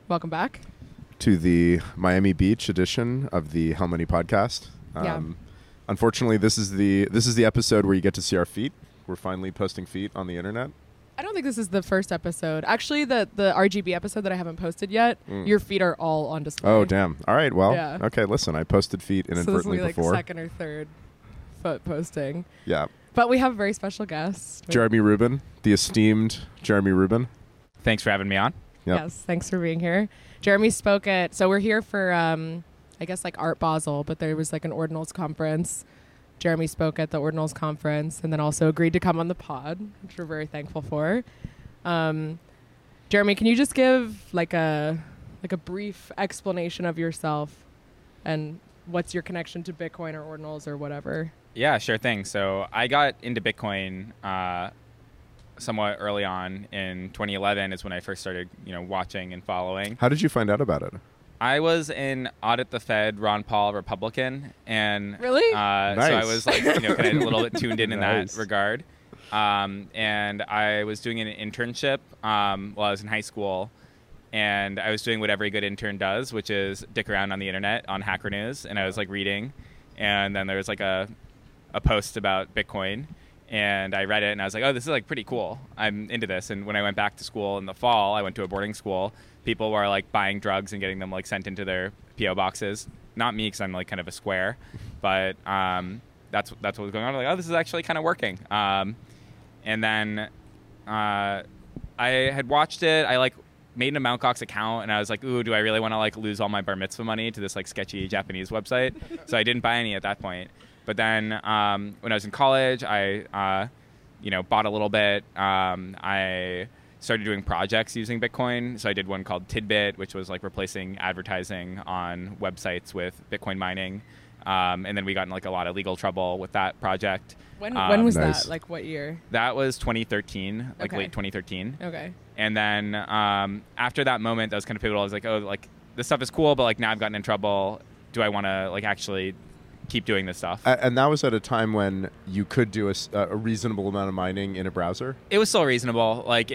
Welcome back to the Miami Beach edition of the How Many podcast. Unfortunately, this is the episode where you get to see our feet. We're finally posting feet on the internet. I don't think this is the first episode. Actually, the RGB episode that I haven't posted yet, your feet are all on display. Oh, damn. All right, well, Yeah. Okay, listen, I posted feet inadvertently so this will be before. like second or third foot posting. Yeah. But we have a very special guest. Jeremy Rubin, the esteemed Jeremy Rubin. Thanks for having me on. Yep. Yes, thanks for being here. Jeremy spoke at, so we're here for, I guess like Art Basel, but there was like an Ordinals conference. Jeremy spoke at the Ordinals conference and then also agreed to come on the pod, which we're very thankful for. Jeremy, can you just give like a brief explanation of yourself and what's your connection to Bitcoin or Ordinals or whatever? Yeah, sure thing. So I got into Bitcoin somewhat early on. In 2011 is when I first started, watching and following. How did you find out about it? I was in Audit the Fed, Ron Paul Republican, and Really? Nice. So I was like, kind of a little bit tuned in Nice. that regard. And I was doing an internship while I was in high school, and I was doing what every good intern does, which is dick around on the internet on Hacker News, and I was like reading, and then there was like a post about Bitcoin. And I read it, and I was like, oh, this is like pretty cool. I'm into this. And when I went back to school in the fall, I went to a boarding school. People were like buying drugs and getting them like sent into their PO boxes. Not me, because I'm like kind of a square, but that's what was going on. I'm like, oh, this is actually kind of working. And then I had watched it. I like made an Mt. Gox account, and I was like, ooh, do I really want to like lose all my bar mitzvah money to this like sketchy Japanese website? So I didn't buy any at that point. But then when I was in college, I bought a little bit. I started doing projects using Bitcoin. So I did one called Tidbit, which was like replacing advertising on websites with Bitcoin mining. And then we got in like a lot of legal trouble with that project. When was Nice. that? Like what year? That was 2013, like Okay. late 2013. Okay. And then after that moment, that was kind of pivotal. I was like, oh, like this stuff is cool, but like now I've gotten in trouble. Do I want to like actually keep doing this stuff? And that was at a time when you could do a reasonable amount of mining in a browser? It was still reasonable. Like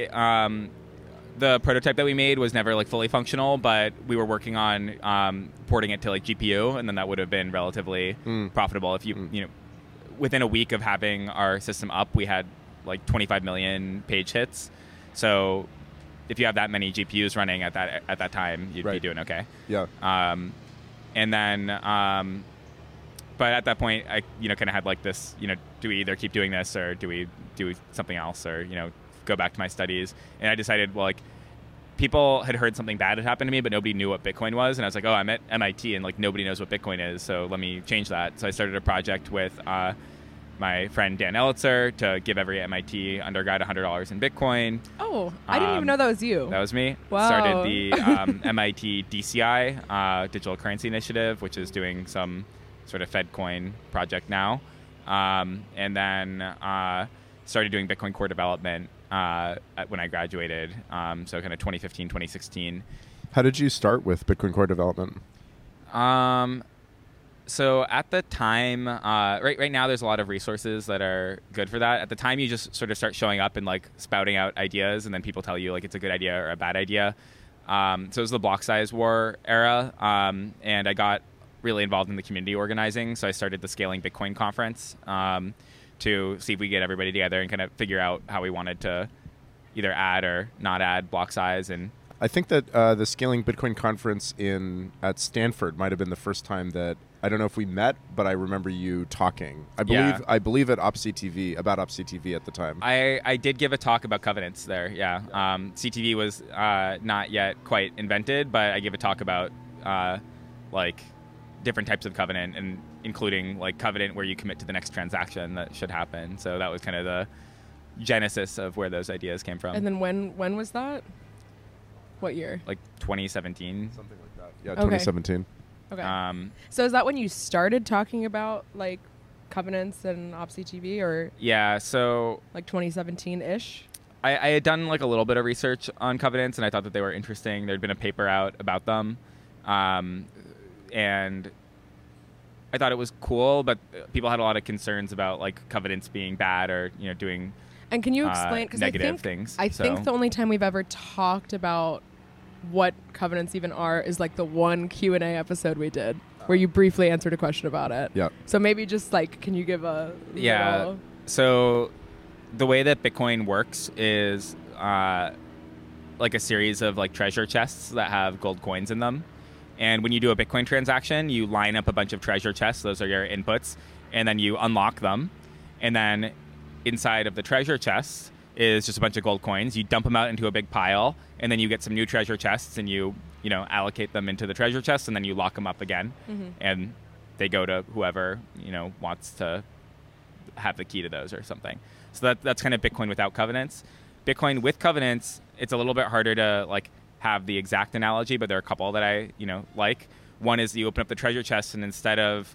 the prototype that we made was never like fully functional, but we were working on porting it to like GPU, and then that would have been relatively profitable. If you within a week of having our system up, we had like 25 million page hits. So if you have that many GPUs running at that time, you'd be doing okay. Yeah. And then but at that point, I kind of had like this, do we either keep doing this or do we do something else, or go back to my studies? And I decided, well, like people had heard something bad had happened to me, but nobody knew what Bitcoin was, and I was like, oh, I'm at MIT, and like nobody knows what Bitcoin is, so let me change that. So I started a project with my friend Dan Elitzer to give every MIT undergrad $100 in Bitcoin. Oh, I didn't even know that was you. That was me. Wow. Started the MIT DCI, Digital Currency Initiative, which is doing some sort of FedCoin project now. And then started doing Bitcoin core development when I graduated. So kind of 2015, 2016. How did you start with Bitcoin Core development? So at the time, right now there's a lot of resources that are good for that. At the time, you just sort of start showing up and like spouting out ideas, and then people tell you like it's a good idea or a bad idea. So it was the block size war era, and I got really involved in the community organizing. So I started the Scaling Bitcoin conference to see if we get everybody together and kind of figure out how we wanted to either add or not add block size. And I think that the Scaling Bitcoin conference at Stanford might have been the first time that, I don't know if we met, but I remember you talking. I believe at OPSI TV, about OPSI TV at the time. I did give a talk about covenants there, yeah. CTV was not yet quite invented, but I gave a talk about like different types of covenant, and including like covenant where you commit to the next transaction that should happen. So that was kind of the genesis of where those ideas came from. And then when was that? What year? Like 2017. Something like that. Yeah, Okay. 2017. Okay. So is that when you started talking about like covenants and OPSI TV, or Yeah, so like 2017-ish? I had done like a little bit of research on covenants, and I thought that they were interesting. There'd been a paper out about them. And I thought it was cool, but people had a lot of concerns about like covenants being bad or doing And can you explain? Because negative things. I think the only time we've ever talked about what covenants even are is like the one Q&A episode we did where you briefly answered a question about it. Yeah. So maybe just like, can you give a little... So the way that Bitcoin works is like a series of like treasure chests that have gold coins in them. And when you do a Bitcoin transaction, you line up a bunch of treasure chests. Those are your inputs. And then you unlock them. And then inside of the treasure chests is just a bunch of gold coins. You dump them out into a big pile. And then you get some new treasure chests and you allocate them into the treasure chests. And then you lock them up again. Mm-hmm. And they go to whoever, wants to have the key to those or something. So that's kind of Bitcoin without covenants. Bitcoin with covenants, it's a little bit harder to like have the exact analogy, but there are a couple that I, like. One is you open up the treasure chest and instead of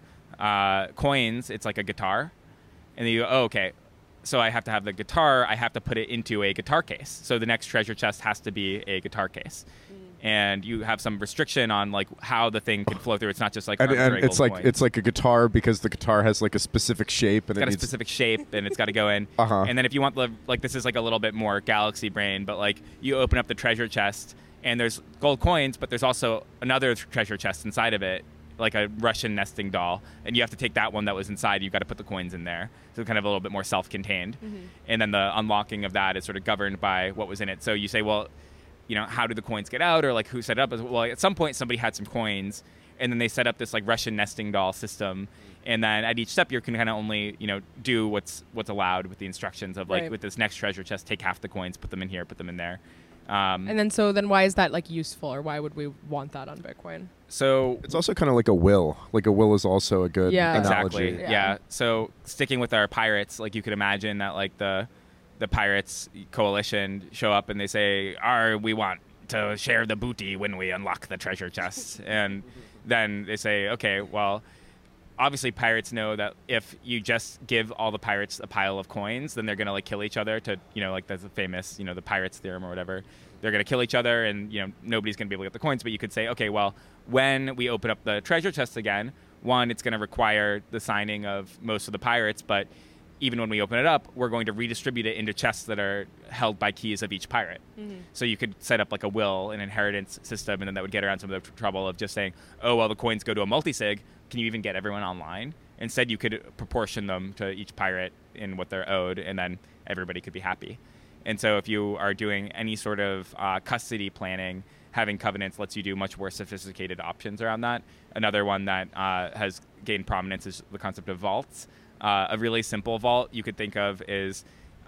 coins, it's like a guitar. And then you go, oh, okay, so I have to have the guitar, I have to put it into a guitar case. So the next treasure chest has to be a guitar case. And you have some restriction on like how the thing can flow through. It's not just like and it's like a guitar because the guitar has like a specific shape and it's got a specific shape and it's got to go in. And then if you want this is like a little bit more galaxy brain, but like you open up the treasure chest and there's gold coins, but there's also another treasure chest inside of it, like a Russian nesting doll, and you have to take that one that was inside. You've got to put the coins in there, so kind of a little bit more self-contained. Mm-hmm. And then the unlocking of that is sort of governed by what was in it. So you say, well, how do the coins get out, or like who set it up? Well, at some point somebody had some coins, and then they set up this like Russian nesting doll system. And then at each step, you can kind of only do what's allowed with the instructions of like right. With this next treasure chest, take half the coins, put them in here, put them in there. And then why is that like useful, or why would we want that on Bitcoin? So it's also kind of like a will. Like a will is also a good analogy. Exactly. Yeah. So sticking with our pirates, like you could imagine that like the pirates coalition show up and they say, we want to share the booty when we unlock the treasure chests. And then they say, okay, well, obviously pirates know that if you just give all the pirates a pile of coins, then they're going to like kill each other to, like that's the famous, the pirates theorem or whatever. They're going to kill each other and, nobody's going to be able to get the coins. But you could say, okay, well, when we open up the treasure chest again, one, it's going to require the signing of most of the pirates. But even when we open it up, we're going to redistribute it into chests that are held by keys of each pirate. Mm-hmm. So you could set up like a will, an inheritance system, and then that would get around some of the trouble of just saying, oh, well, the coins go to a multisig. Can you even get everyone online? Instead, you could proportion them to each pirate in what they're owed, and then everybody could be happy. And so if you are doing any sort of custody planning, having covenants lets you do much more sophisticated options around that. Another one that has gained prominence is the concept of vaults. A really simple vault you could think of is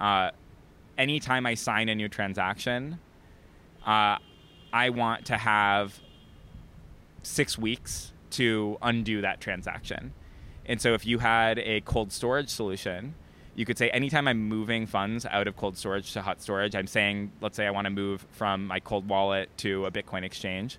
anytime I sign a new transaction, I want to have 6 weeks to undo that transaction. And so if you had a cold storage solution, you could say anytime I'm moving funds out of cold storage to hot storage, I'm saying, let's say I want to move from my cold wallet to a Bitcoin exchange.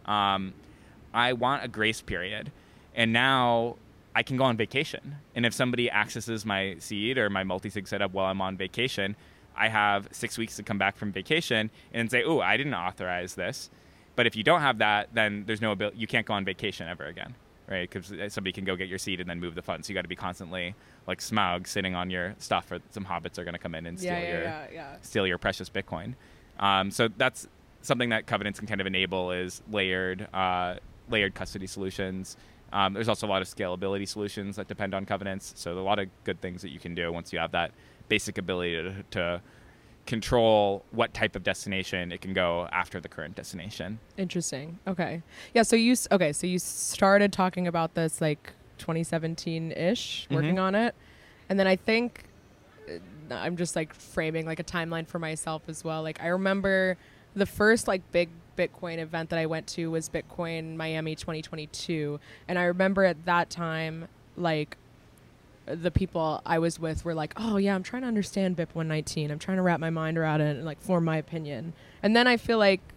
I want a grace period. And now I can go on vacation. And if somebody accesses my seed or my multi-sig setup while I'm on vacation, I have 6 weeks to come back from vacation and say, oh, I didn't authorize this. But if you don't have that, then there's no ability. You can't go on vacation ever again, right? Because somebody can go get your seed and then move the funds. So you got to be constantly like Smaug sitting on your stuff, or some hobbits are going to come in and steal your precious Bitcoin. So that's something that covenants can kind of enable is layered custody solutions. There's also a lot of scalability solutions that depend on covenants. So there are a lot of good things that you can do once you have that basic ability to control what type of destination it can go after the current destination. Interesting. Okay. Yeah. So you started talking about this like 2017-ish, working on it, and then I think I'm just like framing like a timeline for myself as well. Like I remember the first like big Bitcoin event that I went to was Bitcoin Miami 2022, and I remember at that time like the people I was with were like, oh yeah, I'm trying to understand BIP 119. I'm trying to wrap my mind around it and like form my opinion. And then I feel like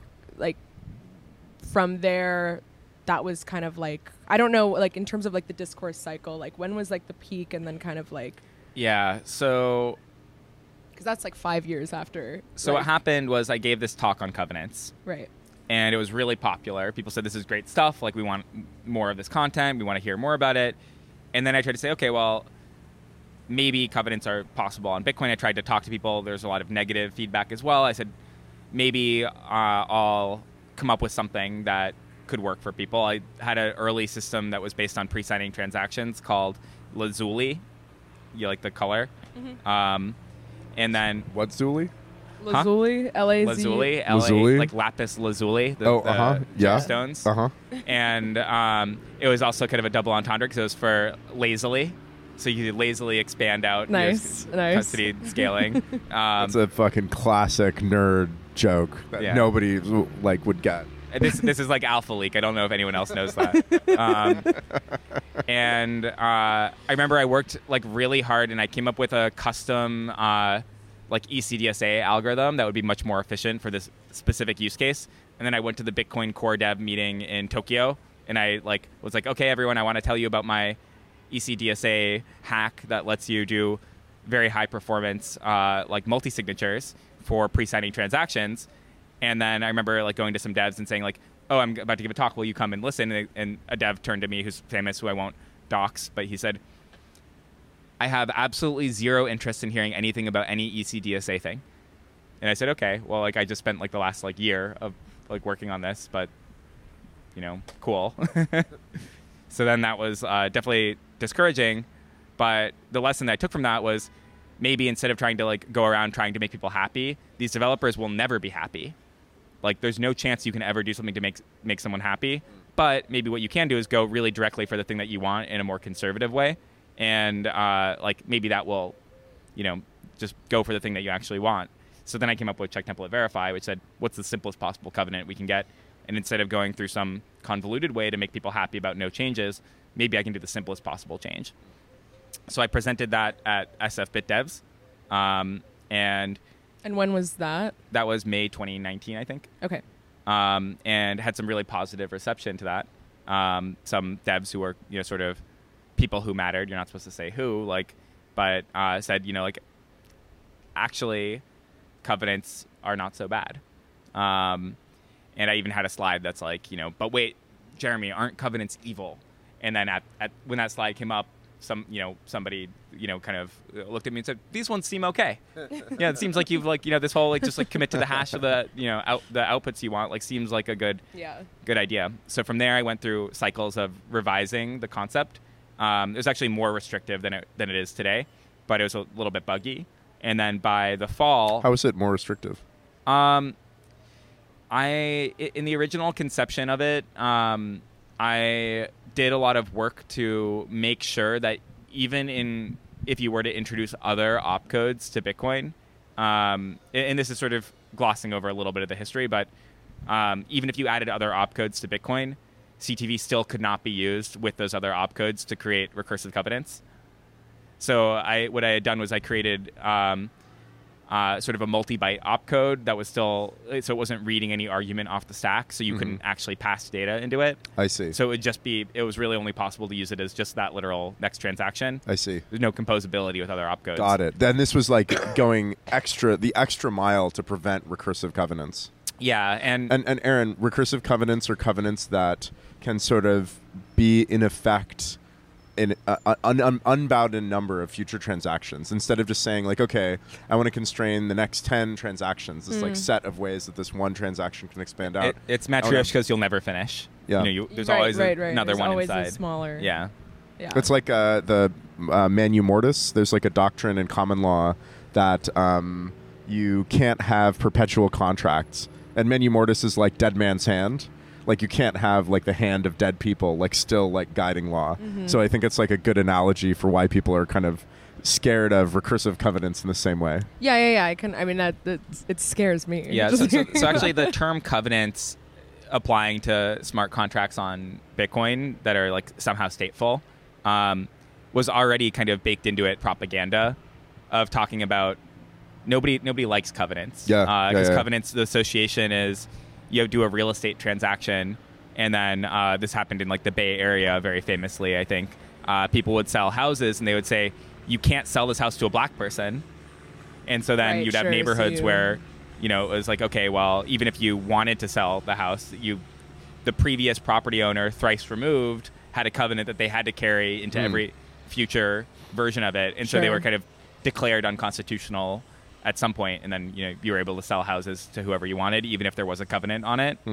from there, that was kind of like, I don't know, like in terms of like the discourse cycle, like when was like the peak and then kind of like. Yeah. So. Because that's like 5 years after. So what happened was I gave this talk on covenants. Right. And it was really popular. People said, this is great stuff. Like we want more of this content. We want to hear more about it. And then I tried to say, okay, well, maybe covenants are possible on Bitcoin. I tried to talk to people. There's a lot of negative feedback as well. I said, maybe I'll come up with something that could work for people. I had an early system that was based on pre-signing transactions called Lazuli. You like the color? Mm-hmm. And then What's Zuli? Lazuli, L-A-Z. Lazuli, Lazuli? like lapis lazuli, the Yeah. stones. And And it was also kind of a double entendre because it was for lazily. So you could lazily expand out Nice. custody scaling. it's a fucking classic nerd joke that nobody like would get. This is like Alpha Leak. I don't know if anyone else knows that. And I remember I worked like really hard, and I came up with a custom like ECDSA algorithm that would be much more efficient for this specific use case. And then I went to the Bitcoin Core Dev meeting in Tokyo, and I was like, okay, everyone, I want to tell you about my ECDSA hack that lets you do very high performance like multi-signatures for pre-signing transactions. And then I remember like going to some devs and saying like, oh, I'm about to give a talk. Will you come and listen? And a dev turned to me who's famous, who I won't dox, but he said, I have absolutely zero interest in hearing anything about any ECDSA thing. And I said, okay, well, like I just spent like the last like year of like working on this, but cool. So then that was definitely discouraging. But the lesson that I took from that was maybe instead of trying to like go around trying to make people happy, these developers will never be happy. Like there's no chance you can ever do something to make someone happy. But maybe what you can do is go really directly for the thing that you want in a more conservative way. And like maybe that will, just go for the thing that you actually want. So then I came up with Check Template Verify, which said, what's the simplest possible covenant we can get? And instead of going through some convoluted way to make people happy about no changes, maybe I can do the simplest possible change. So I presented that at SF Bit Devs. And when was that? That was May 2019, I think. Okay. And had some really positive reception to that. Some devs who were, sort of people who mattered, you're not supposed to say who, but said, actually, covenants are not so bad. And I even had a slide that's like, but wait, Jeremy, aren't covenants evil? And then at when that slide came up, somebody, kind of looked at me and said, these ones seem okay. Yeah, it seems like you've this whole just commit to the hash of the, the outputs you want, seems like a good idea. So from there, I went through cycles of revising the concept. It was actually more restrictive than it is today, but it was a little bit buggy. And then by the fall, how is it more restrictive? In the original conception of it, I did a lot of work to make sure that even if you were to introduce other opcodes to Bitcoin, and this is sort of glossing over a little bit of the history, but even if you added other opcodes to Bitcoin, CTV still could not be used with those other opcodes to create recursive covenants. So what I had done was I created sort of a multi-byte opcode that was still, so it wasn't reading any argument off the stack, so you couldn't actually pass data into it. I see. So it was really only possible to use it as just that literal next transaction. I see. There's no composability with other opcodes. Got it. Then this was going the extra mile to prevent recursive covenants. Yeah, and Aaron, recursive covenants are covenants that can sort of be in effect in an unbounded number of future transactions, instead of just saying okay, I want to constrain the next 10 transactions, this set of ways that this one transaction can expand out. It's Matryoshka because you'll never finish. Yeah, there's always another there's one always inside. A smaller. Yeah. It's like the manu mortis. There's a doctrine in common law that you can't have perpetual contracts, and manu mortis is like dead man's hand. You can't have the hand of dead people still guiding law. Mm-hmm. So I think it's a good analogy for why people are kind of scared of recursive covenants in the same way. Yeah. It scares me. Yeah. So actually, the term covenants applying to smart contracts on Bitcoin that are somehow stateful was already kind of baked into it propaganda of talking about nobody likes covenants. Yeah. Because covenants, the association is, you do a real estate transaction, and then this happened in the Bay Area very famously, I think. People would sell houses, and they would say, you can't sell this house to a black person. And so then you'd have neighborhoods where, it was okay, well, even if you wanted to sell the house, the previous property owner, thrice removed, had a covenant that they had to carry into every future version of it. And so they were kind of declared unconstitutional at some point, and then you were able to sell houses to whoever you wanted, even if there was a covenant on it.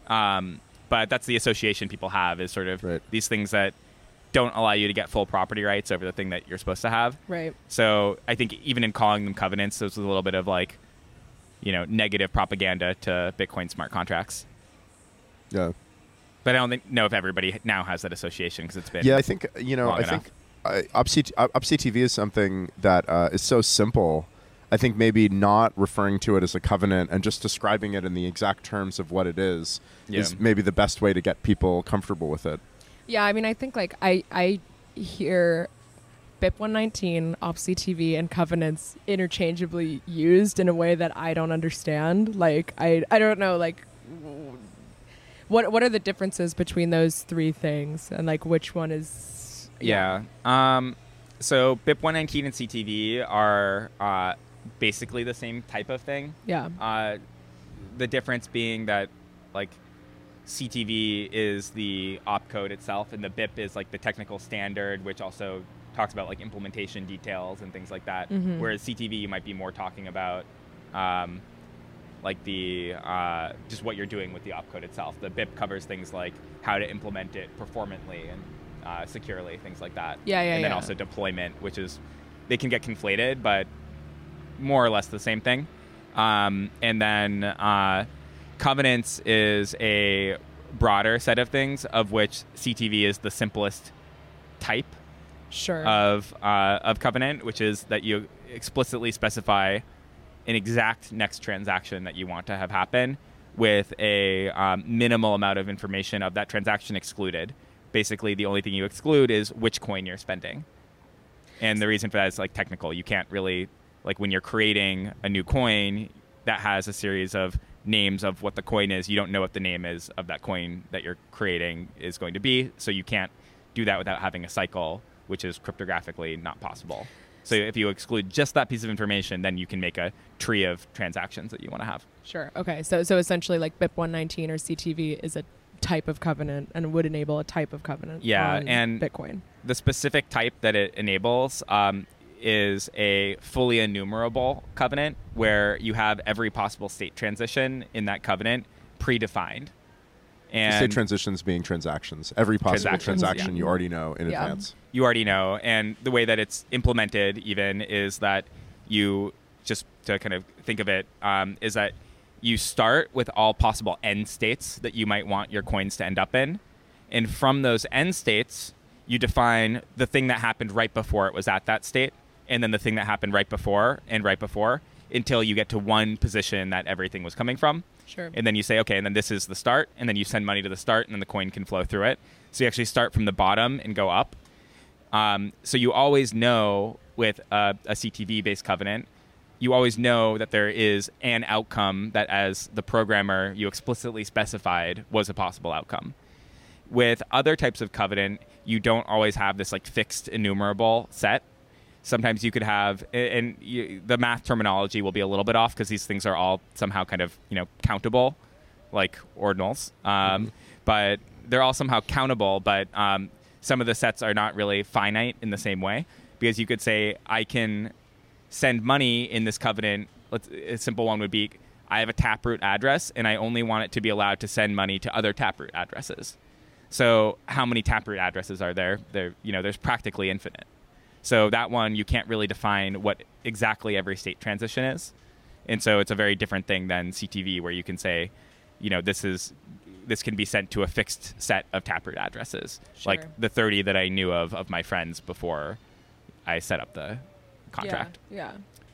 But that's the association people have, is sort of Right. these things that don't allow you to get full property rights over the thing that you're supposed to have. Right. So I think even in calling them covenants, there's a little bit of like, negative propaganda to Bitcoin smart contracts. Yeah. But I don't know if everybody now has that association, because it's been Yeah, I think long I think Upsea TV is something that is so simple. I think maybe not referring to it as a covenant and just describing it in the exact terms of what it is maybe the best way to get people comfortable with it. Yeah, I mean, I think like I hear BIP 119, Opsy TV, and covenants interchangeably used in a way that I don't understand. Like I don't know, like what are the differences between those three things, and like which one is So BIP 119 and CTV are basically the same type of thing. Yeah. The difference being that like CTV is the opcode itself, and the BIP is like the technical standard, which also talks about like implementation details and things like that. Mhm. Whereas CTV, you might be more talking about like the just what you're doing with the opcode itself. The BIP covers things like how to implement it performantly and securely, things like that. And then also deployment, which is, they can get conflated, but more or less the same thing. And then covenants is a broader set of things, of which CTV is the simplest type Sure. of covenant, which is that you explicitly specify an exact next transaction that you want to have happen, with a minimal amount of information of that transaction excluded. Basically, the only thing you exclude is which coin you're spending. And the reason for that is like technical. You can't really, like when you're creating a new coin that has a series of names of what the coin is, you don't know what the name is of that coin that you're creating is going to be. So you can't do that without having a cycle, which is cryptographically not possible. So if you exclude just that piece of information, then you can make a tree of transactions that you want to have. Sure. Okay. So essentially, like BIP 119 or CTV is a type of covenant and would enable a type of covenant. Yeah, on and Bitcoin. The specific type that it enables is a fully enumerable covenant, where you have every possible state transition in that covenant predefined. And State transitions being transactions. Every possible transaction you already know in advance. You already know. And the way that it's implemented even is that you, just to kind of think of it, is that you start with all possible end states that you might want your coins to end up in. And from those end states, you define the thing that happened right before it was at that state, and then the thing that happened right before, until you get to one position that everything was coming from. Sure. And then you say, okay, and then this is the start, and then you send money to the start, and then the coin can flow through it. So you actually start from the bottom and go up. So you always know with a CTV-based covenant, you always know that there is an outcome that, as the programmer, you explicitly specified was a possible outcome. With other types of covenant, you don't always have this like fixed enumerable set. Sometimes you could have, and the math terminology will be a little bit off because these things are all somehow kind of, countable, like ordinals. But they're all somehow countable, but some of the sets are not really finite in the same way, because you could say, I can send money in this covenant. A simple one would be, I have a Taproot address, and I only want it to be allowed to send money to other Taproot addresses. So how many Taproot addresses are there? There's practically infinite. So that one, you can't really define what exactly every state transition is. And so it's a very different thing than CTV, where you can say, this can be sent to a fixed set of Taproot addresses, Sure. like the 30 that I knew of my friends before I set up the contract. Yeah.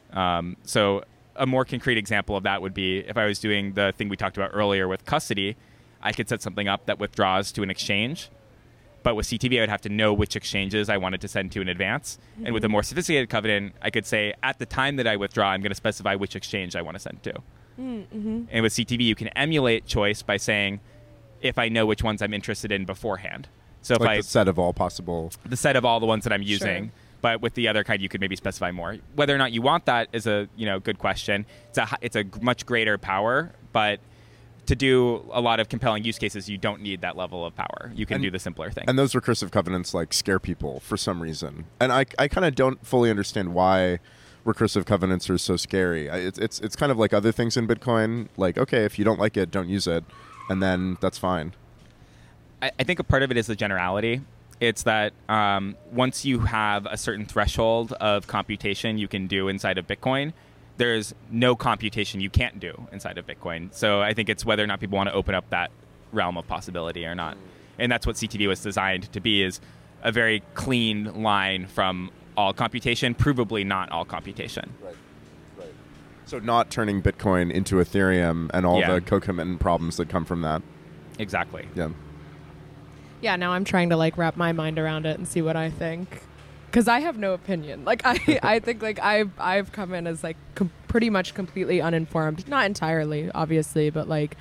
So a more concrete example of that would be if I was doing the thing we talked about earlier with custody, I could set something up that withdraws to an exchange. But with CTV, I would have to know which exchanges I wanted to send to in advance. Mm-hmm. And with a more sophisticated covenant, I could say, at the time that I withdraw, I'm going to specify which exchange I want to send to. Mm-hmm. And with CTV, you can emulate choice by saying, if I know which ones I'm interested in beforehand. So if the set of all possible... The set of all the ones that I'm using. Sure. But with the other kind, you could maybe specify more. Whether or not you want that is a good question. It's a much greater power, but to do a lot of compelling use cases, you don't need that level of power. You can do the simpler thing. And those recursive covenants scare people for some reason. And I kind of don't fully understand why recursive covenants are so scary. It's kind of like other things in Bitcoin. Like, okay, if you don't like it, don't use it. and then that's fine. I think a part of it is the generality. It's that once you have a certain threshold of computation you can do inside of Bitcoin, there's no computation you can't do inside of Bitcoin. So I think it's whether or not people want to open up that realm of possibility or not. And that's what CTD was designed to be, is a very clean line from all computation, provably not all computation. Right. So not turning Bitcoin into Ethereum and all Yeah. the concomitant problems that come from that. Exactly. Yeah. Yeah, now I'm trying to like wrap my mind around it and see what I think, because I have no opinion. Like I think like I've come in as like pretty much completely uninformed, not entirely, obviously, but like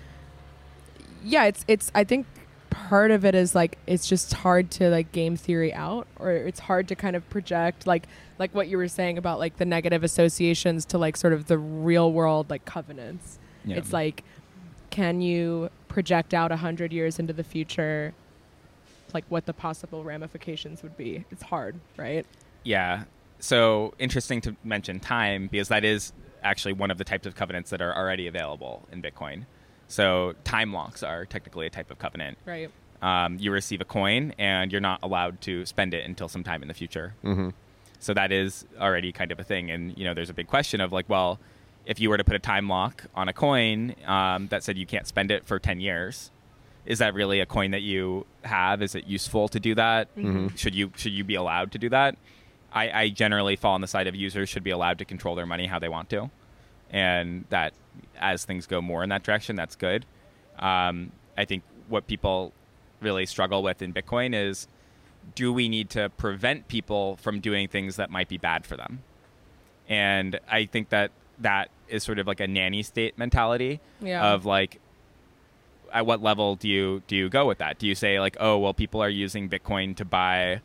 yeah, it's I think part of it is like it's just hard to like game theory out, or it's hard to kind of project like what you were saying about like the negative associations to like sort of the real world like covenants. Yeah. It's like, can you project out 100 years into the future like what the possible ramifications would be? It's hard, right? Yeah. So interesting to mention time, because that is actually one of the types of covenants that are already available in Bitcoin. So time locks are technically a type of covenant. Right. You receive a coin and you're not allowed to spend it until sometime in the future. Mm-hmm. So that is already kind of a thing. And, there's a big question of like, well, if you were to put a time lock on a coin that said you can't spend it for 10 years, is that really a coin that you have? Is it useful to do that? Mm-hmm. Should you be allowed to do that? I generally fall on the side of users should be allowed to control their money how they want to. And that as things go more in that direction, that's good. I think what people really struggle with in Bitcoin is, do we need to prevent people from doing things that might be bad for them? And I think that is sort of like a nanny state mentality of like, at what level do you go with that? Do you say like, oh, well, people are using Bitcoin to buy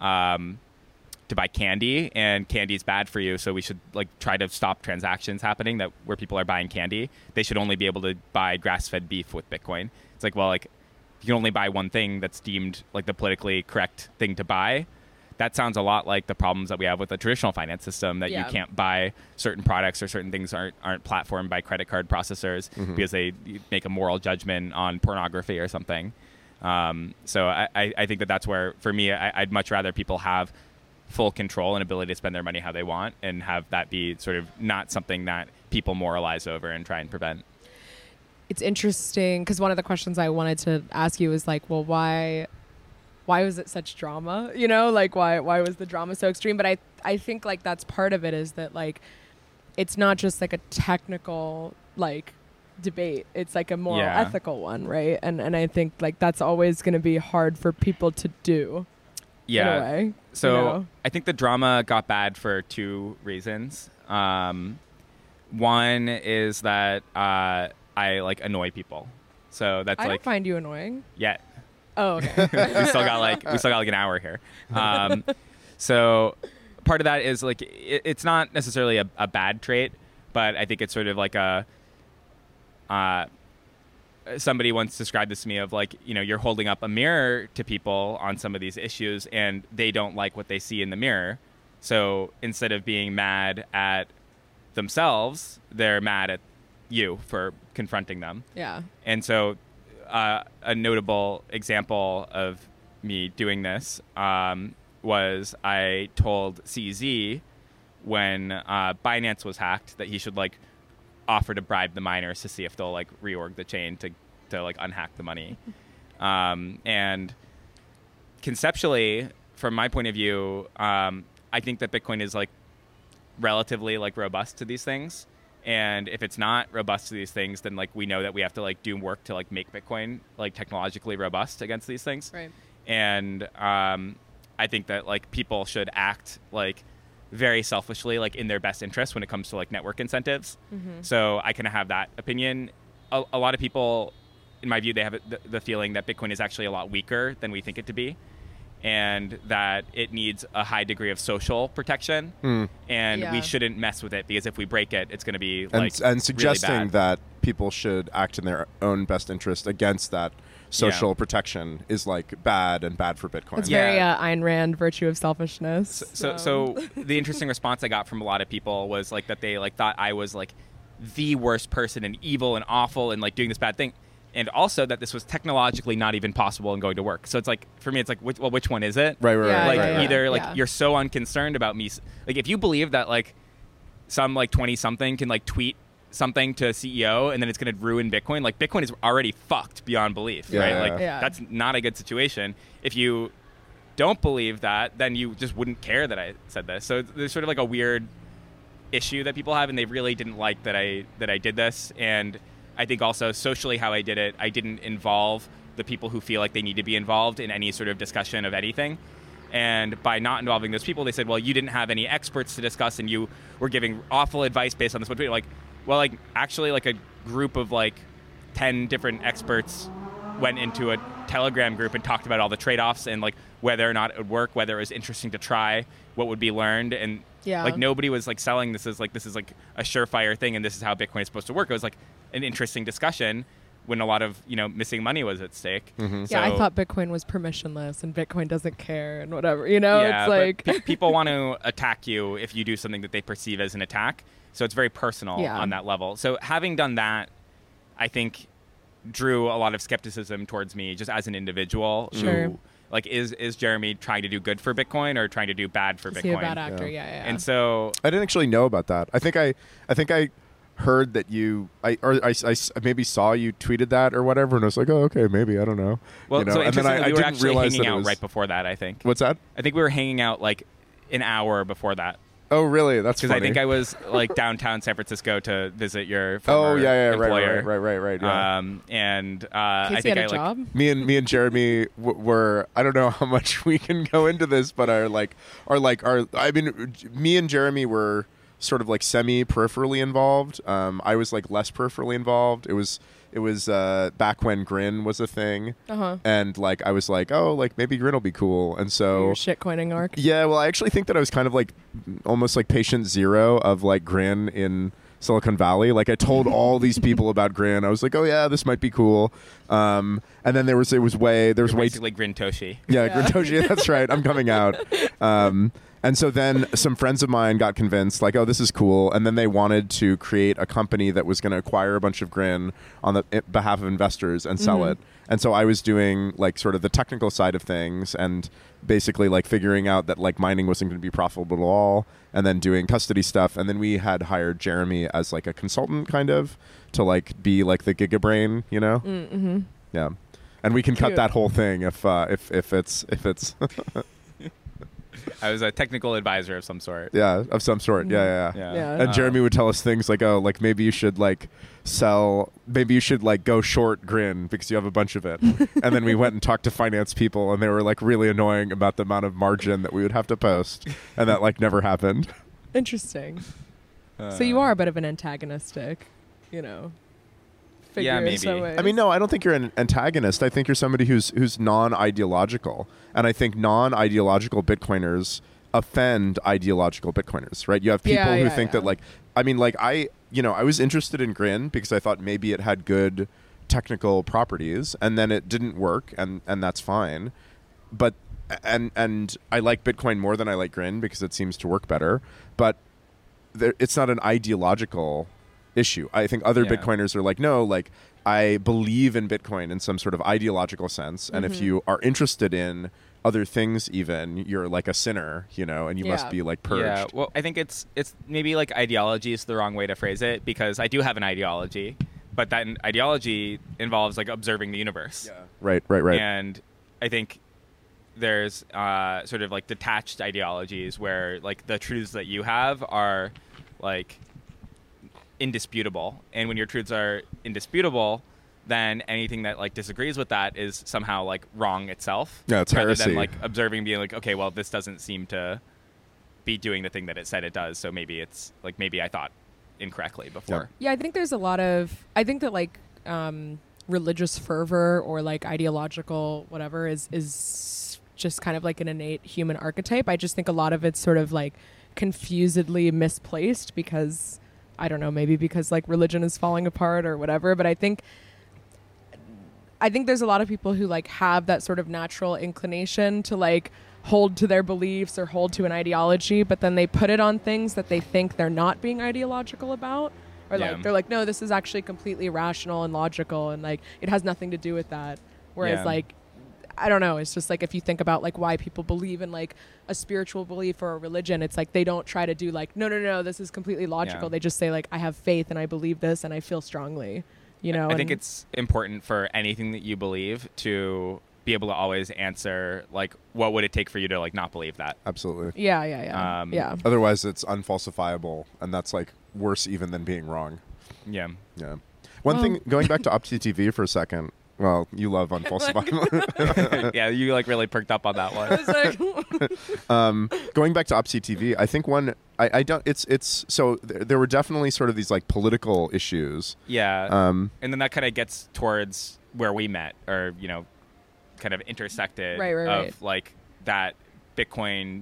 candy, and candy's bad for you, so we should like try to stop transactions happening where people are buying candy. They should only be able to buy grass-fed beef with Bitcoin. It's like, well, like you can only buy one thing that's deemed like the politically correct thing to buy. That sounds a lot like the problems that we have with the traditional finance system, that you can't buy certain products, or certain things aren't platformed by credit card processors because they make a moral judgment on pornography or something. So I think that's where, for me, I'd much rather people have full control and ability to spend their money how they want, and have that be sort of not something that people moralize over and try and prevent. It's interesting because one of the questions I wanted to ask you is like, well, why was it such drama? Like why was the drama so extreme? But I think like that's part of it, is that like it's not just like a technical like debate. It's like a moral ethical one, right? And I think like that's always going to be hard for people to do. Yeah. In a way, so I think the drama got bad for two reasons. One is that I like annoy people. So that's I like, don't find you annoying. Yeah. Oh, okay. we still got like an hour here. So part of that is like it's not necessarily a bad trait, but I think it's sort of like somebody once described this to me of like, you're holding up a mirror to people on some of these issues and they don't like what they see in the mirror. So instead of being mad at themselves, they're mad at you for confronting them. Yeah. And so a notable example of me doing this was I told CZ when Binance was hacked that he should like offer to bribe the miners to see if they'll like reorg the chain to like unhack the money. And conceptually, from my point of view, I think that Bitcoin is like relatively like robust to these things. And if it's not robust to these things, then like we know that we have to like do work to like make Bitcoin like technologically robust against these things. Right. And I think that like people should act like very selfishly, like in their best interest when it comes to like network incentives. Mm-hmm. So I kind of have that opinion. A lot of people, in my view, they have the feeling that Bitcoin is actually a lot weaker than we think it to be, and that it needs a high degree of social protection, and we shouldn't mess with it, because if we break it, it's going to be like and suggesting really bad. that people should act in their own best interest against that social protection is like bad for Bitcoin. It's very Ayn Rand, virtue of selfishness. So the interesting response I got from a lot of people was like that they like thought I was like the worst person and evil and awful and like doing this bad thing. and also that this was technologically not even possible and going to work. So it's like, for me, it's like, which one is it? Right. Yeah, Like yeah, either like yeah. you're so unconcerned about me, like if you believe that like some like 20 something can like tweet something to a CEO and then it's going to ruin Bitcoin, like Bitcoin is already fucked beyond belief, Yeah. right? Like Yeah. that's not a good situation. If you don't believe that, then you just wouldn't care that I said this. So there's sort of like a weird issue that people have, and they really didn't like that I did this. And I think also socially how I did it, I didn't involve the people who feel like they need to be involved in any sort of discussion of anything. And by not involving those people, they said, well, you didn't have any experts to discuss and you were giving awful advice based on this one tweet. Like, well, like actually like a group of like 10 different experts went into a Telegram group and talked about all the trade-offs and like whether or not it would work, whether it was interesting to try, what would be learned. And Yeah. like nobody was like selling this is like a surefire thing and this is how Bitcoin is supposed to work. It was like an interesting discussion when a lot of, missing money was at stake. Mm-hmm. So, Yeah, I thought Bitcoin was permissionless and Bitcoin doesn't care and whatever. It's like but people want to attack you if you do something that they perceive as an attack. So it's very personal Yeah. on that level. So having done that, I think drew a lot of skepticism towards me just as an individual. Sure. Who, like, is Jeremy trying to do good for Bitcoin or trying to do bad for is Bitcoin? he a bad actor? Yeah. And so I didn't actually know about that. I think I heard that I maybe saw you tweeted that or whatever, and I was like, oh, okay, maybe, I don't know. Well, so and then interestingly, I we were didn't actually realize hanging that it out was, right before that, I think. What's that? I think we were hanging out like an hour before that. Oh, really? That's Because funny. I think I was like downtown San Francisco to visit your Oh, former yeah, employer. right. Yeah. And Casey I think had a I job. Me and Jeremy were, I don't know how much we can go into this, but me and Jeremy were sort of like semi-peripherally involved. I was like less peripherally involved. It was back when Grin was a thing, and like I was like, oh, like maybe Grin will be cool, and so Your shitcoining arc. yeah. Well, I actually think that I was kind of like almost like patient zero of like Grin in Silicon Valley. Like I told all these people about Grin. I was like, oh yeah, this might be cool. And then there was way basically Grintoshi. yeah, Grintoshi. That's right. I'm coming out. And so then some friends of mine got convinced, like, oh, this is cool. And then they wanted to create a company that was going to acquire a bunch of Grin on the behalf of investors and sell it. And so I was doing like sort of the technical side of things and basically like figuring out that like mining wasn't going to be profitable at all, and then doing custody stuff. And then we had hired Jeremy as like a consultant kind of to like be like the gigabrain, Mm-hmm. Yeah. And we can cut Cute. that whole thing if it's I was a technical advisor of some sort. yeah, of some sort. Yeah. Yeah. And Jeremy would tell us things like, oh, like maybe you should like go short Grin because you have a bunch of it. And then we went and talked to finance people, and they were like really annoying about the amount of margin that we would have to post, and that like never happened. Interesting. So you are a bit of an antagonistic, figure Yeah, in maybe. some ways. I mean, no, I don't think you're an antagonist. I think you're somebody who's non-ideological, and I think non-ideological Bitcoiners offend ideological Bitcoiners, right? You have people who think that, like, I mean, like I was interested in Grin because I thought maybe it had good technical properties, and then it didn't work, and that's fine. But and I like Bitcoin more than I like Grin because it seems to work better. But it's not an ideological issue. I think other Yeah. Bitcoiners are like, no, like I believe in Bitcoin in some sort of ideological sense, and if you are interested in other things, even you're like a sinner, and you must Yeah. be like purged. Yeah, well, I think it's maybe like ideology is the wrong way to phrase it, because I do have an ideology, but that ideology involves like observing the universe. Right. And I think there's sort of like detached ideologies where like the truths that you have are like indisputable, and when your truths are indisputable, then anything that like disagrees with that is somehow like wrong itself. Yeah, it's rather heresy. than like observing, being like, okay, well, this doesn't seem to be doing the thing that it said it does, so maybe it's like maybe I thought incorrectly before. Yeah, I think there's a lot of. I think that like religious fervor or like ideological whatever is just kind of like an innate human archetype. I just think a lot of it's sort of like confusedly misplaced because I don't know, maybe because like religion is falling apart or whatever. But I think there's a lot of people who like have that sort of natural inclination to like hold to their beliefs or hold to an ideology, but then they put it on things that they think they're not being ideological about. Or Yeah. like they're like, no, this is actually completely rational and logical, and like it has nothing to do with that. Whereas Yeah. like, I don't know, it's just like if you think about like why people believe in like a spiritual belief or a religion, it's like they don't try to do like, no, this is completely logical. Yeah. They just say like, I have faith and I believe this and I feel strongly, you know. I think and- it's important for anything that you believe to be able to always answer, like, what would it take for you to like not believe that? Absolutely. yeah, Yeah. Otherwise, it's unfalsifiable, and that's like worse even than being wrong. Yeah. Yeah. One thing, going back to Opti TV for a second. Well, you love unfalsifiable. Yeah, you like really perked up on that one. It's like, Going back to Opti TV, I think I don't. It's so there were definitely sort of these like political issues. Yeah. Um, And then that kind of gets towards where we met, or, you know, kind of intersected Right, of like that Bitcoin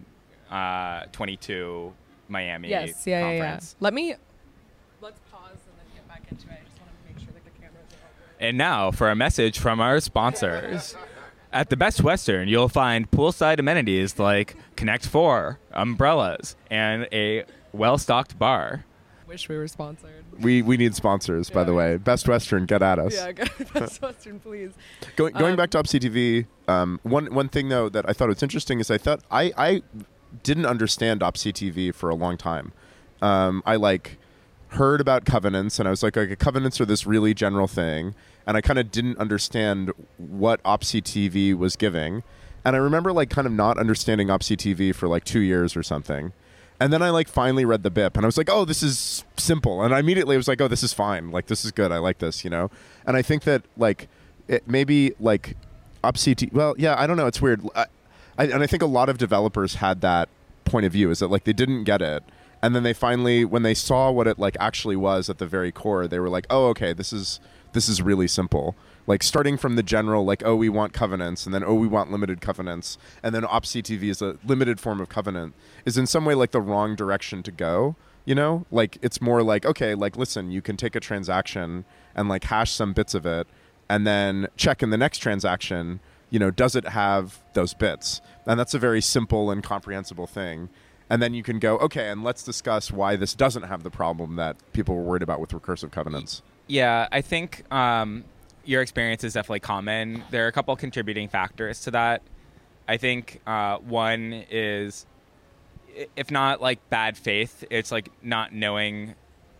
22 Miami yes, yeah. conference. Let's pause and then get back into it. I just want to make sure that the cameras are all good. And now for a message from our sponsors. At the Best Western, you'll find poolside amenities like Connect 4, umbrellas, and a well-stocked bar. Wish we were sponsored. we need sponsors, by the Yeah. way. Best Western, get at us. Yeah, Best Western, please. Going back to Opti TV, one thing though that I thought was interesting is I thought I didn't understand Opti TV for a long time. I like heard about covenants, and I was like, okay, covenants are this really general thing, and I kind of didn't understand what Opti TV was giving. And I remember like kind of not understanding Opti TV for like 2 years or something. And then I like finally read the BIP, and I was like, oh, this is simple. And I immediately was like, oh, this is fine. Like, this is good. I like this, you know? And I think that like it maybe like Opti TV, well, yeah, I don't know. It's weird. And I think a lot of developers had that point of view, is that like they didn't get it. And then they finally, when they saw what it like actually was at the very core, they were like, oh, okay, this is really simple. Like starting from the general, like, oh, we want covenants, and then, oh, we want limited covenants, and then Opti TV is a limited form of covenant, is in some way like the wrong direction to go, you know? Like it's more like, okay, like listen, you can take a transaction and like hash some bits of it, and then check in the next transaction, you know, does it have those bits? And that's a very simple and comprehensible thing. And then you can go, okay, and let's discuss why this doesn't have the problem that people were worried about with recursive covenants. Yeah, I think your experience is definitely common. There are a couple contributing factors to that. I think one is, if not like bad faith, it's like not knowing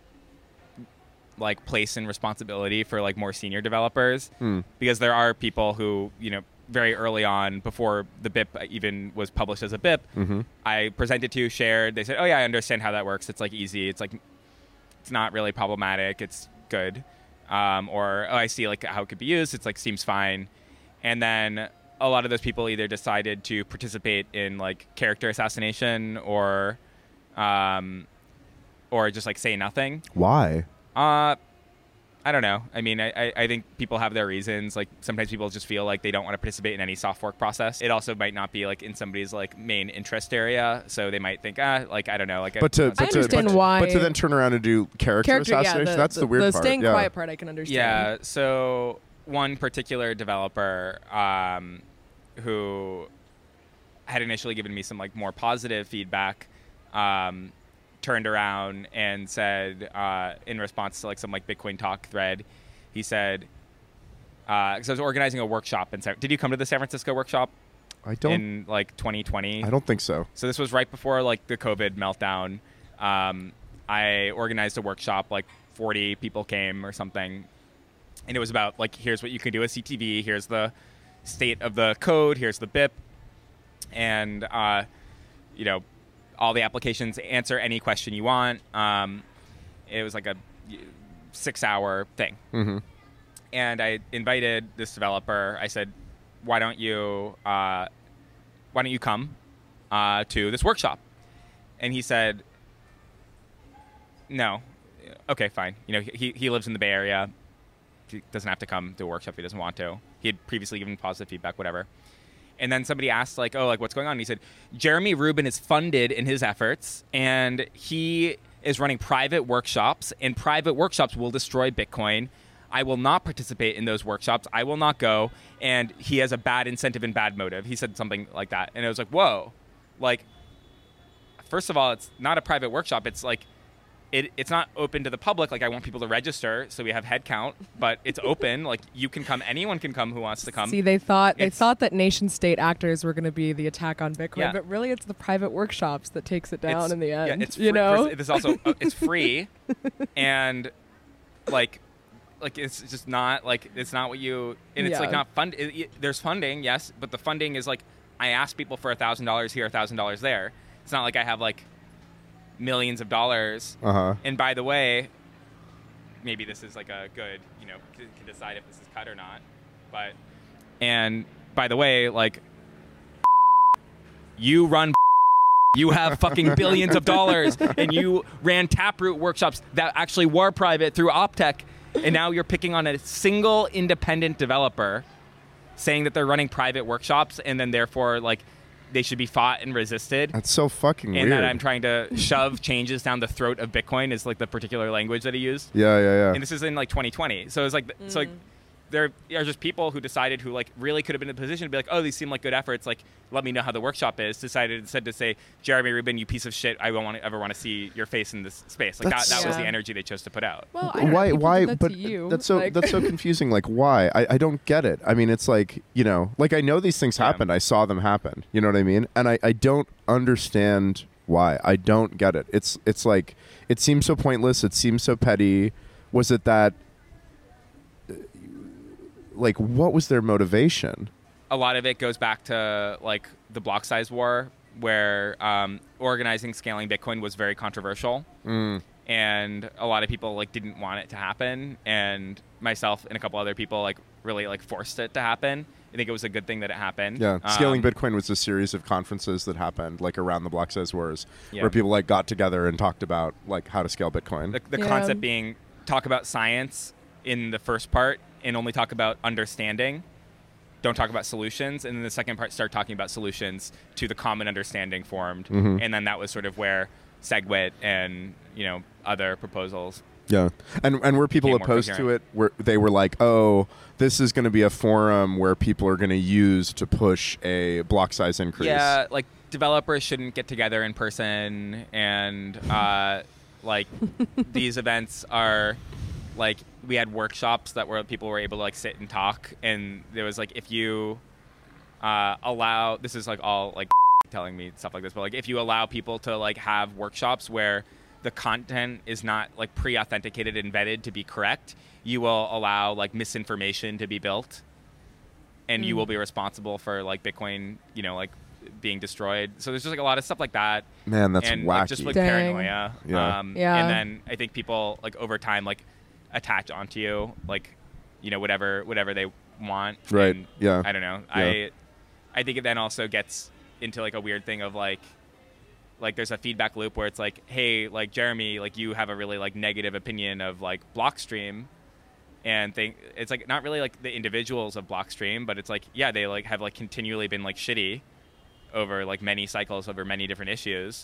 like place and responsibility for like more senior developers, because there are people who, you know, very early on, before the BIP even was published as a BIP, I presented to, shared. They said, oh yeah, I understand how that works. It's like easy. It's like, it's not really problematic. It's good. Or, oh, I see like how it could be used. It's like, seems fine. And then a lot of those people either decided to participate in like character assassination or just like say nothing. Why? I don't know. I mean, I think people have their reasons. Like sometimes people just feel like they don't want to participate in any soft fork process. It also might not be like in somebody's like main interest area, so they might think, like I don't know, like. But to then turn around and do character assassination, that's the weird part. The staying quiet part I can understand. Yeah. So one particular developer who had initially given me some like more positive feedback. Turned around and said, in response to like some like Bitcoin talk thread, he said, because I was organizing a workshop did you come to the San Francisco workshop? I don't. In like 2020. I don't think so. So this was right before like the COVID meltdown. I organized a workshop, like 40 people came or something, and it was about like, here's what you can do with CTV, here's the state of the code, here's the BIP, and you know, all the applications answer any question you want. It was like a 6-hour thing. Mm-hmm. And I invited this developer. I said, why don't you come to this workshop? And he said, no. Okay, fine. You know, he lives in the Bay Area. He doesn't have to come to a workshop if he doesn't want to. He had previously given positive feedback, whatever. And then somebody asked, like, oh, like, what's going on? And he said, Jeremy Rubin is funded in his efforts, and he is running private workshops, and private workshops will destroy Bitcoin. I will not participate in those workshops. I will not go. And he has a bad incentive and bad motive. He said something like that. And it was like, whoa. Like, first of all, it's not a private workshop. It's like it's not open to the public. Like, I want people to register, so we have head count, but it's open. Like, you can come. Anyone can come who wants to come. See, they thought It's- that nation state actors were going to be the attack on Bitcoin, Yeah. but really it's the private workshops that takes it down It's- in the end. Yeah, it's free, you know, it's also it's free, and like it's just not like it's not what you and it's like Yeah. not fund. There's funding, yes, but the funding is like I ask people for $1,000 here, $1,000 there. It's not like I have like millions of dollars. Uh-huh. And by the way, maybe this is like a good, can decide if this is cut or not. But, and by the way, like, you run, you have fucking billions of dollars, and you ran Taproot workshops that actually were private through Optech, and now you're picking on a single independent developer saying that they're running private workshops, and then therefore, like, they should be fought and resisted. That's so fucking And weird. that I'm trying to shove changes down the throat of Bitcoin is like the particular language that he used. Yeah. And this is in like 2020. So it's like, so like there are just people who decided who like really could have been in a position to be like, oh, these seem like good efforts. Like, let me know how the workshop is. Decided instead to say, Jeremy Rubin, you piece of shit. I won't ever want to see your face in this space. Like that was Yeah. the energy they chose to put out. well, I don't know, Why? people Why? did that But to you. that's so like- that's so confusing. Like, why? I don't get it. I mean, it's like, like I know these things Yeah. happened. I saw them happen. You know what I mean? And I don't understand why. I don't get it. It's like it seems so pointless. It seems so petty. Was it that? Like, what was their motivation? A lot of it goes back to like the block size war, where organizing scaling Bitcoin was very controversial, and a lot of people like didn't want it to happen, and myself and a couple other people like really like forced it to happen. I think it was a good thing that it happened. Yeah, Scaling Bitcoin was a series of conferences that happened like around the block size wars, Yeah. where people like got together and talked about like how to scale Bitcoin. The Yeah. concept being talk about science in the first part and only talk about understanding. Don't talk about solutions. And then the second part, start talking about solutions to the common understanding formed. Mm-hmm. And then that was sort of where SegWit and, other proposals. Yeah, and were people Became more opposed to coherent. it? Where they were like, "Oh, this is going to be a forum where people are going to use to push a block size increase." Yeah, like developers shouldn't get together in person. And like these events are like we had workshops that where people were able to like sit and talk, and there was like if you allow this is like all like telling me stuff like this, but like if you allow people to like have workshops where the content is not like pre-authenticated and vetted to be correct, you will allow like misinformation to be built, and you will be responsible for like Bitcoin like being destroyed. So there's just like a lot of stuff like that. Man, that's and wacky. like, just like Dang. paranoia. Yeah. Yeah. And then I think people like over time like attach onto you like whatever they want. Right. And Yeah. I don't know. Yeah. I think it then also gets into like a weird thing of like there's a feedback loop where it's like, hey, like Jeremy, like you have a really like negative opinion of like Blockstream, and it's like not really like the individuals of Blockstream, but it's like, yeah, they like have like continually been like shitty over like many cycles over many different issues,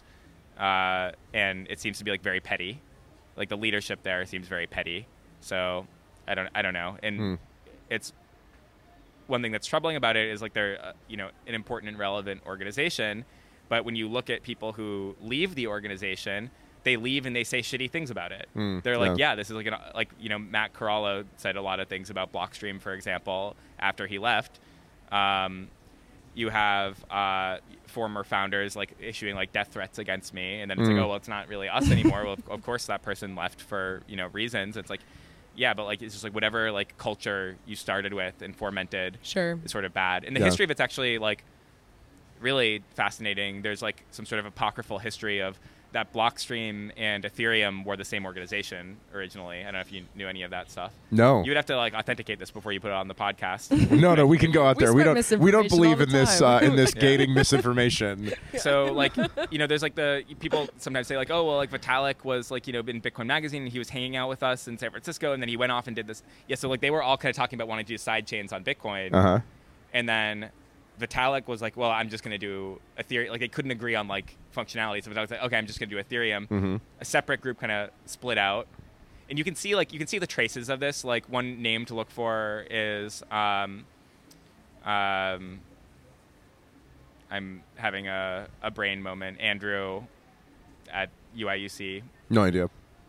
and it seems to be like very petty. Like the leadership there seems very petty. So I don't know. And it's one thing that's troubling about it is like they're an important and relevant organization, but when you look at people who leave the organization, they leave and they say shitty things about it. They're like, yeah, this is like Matt Corallo said a lot of things about Blockstream, for example, after he left. You have former founders like issuing like death threats against me, and then it's like, oh well, it's not really us anymore. Well, of course that person left for reasons. It's like, yeah, but like it's just like whatever like culture you started with and fomented Sure. is sort of bad. And the Yeah. history of it's actually like really fascinating. There's like some sort of apocryphal history of that Blockstream and Ethereum were the same organization originally. I don't know if you knew any of that stuff. No. You would have to like authenticate this before you put it on the podcast. No, we can go out We there. We don't spread believe misinformation in this all the time. in this gating misinformation. So like there's like the people sometimes say like, oh well, like Vitalik was like in Bitcoin Magazine and he was hanging out with us in San Francisco, and then he went off and did this. Yeah, so like they were all kind of talking about wanting to do side chains on Bitcoin, Uh-huh. and then Vitalik was like, well, I'm just going to do Ethereum. Like they couldn't agree on like functionality, so Vitalik was like, okay, I'm just going to do Ethereum. A separate group kind of split out, and you can see the traces of this. Like one name to look for is I'm having a brain moment. Andrew at UIUC. No idea.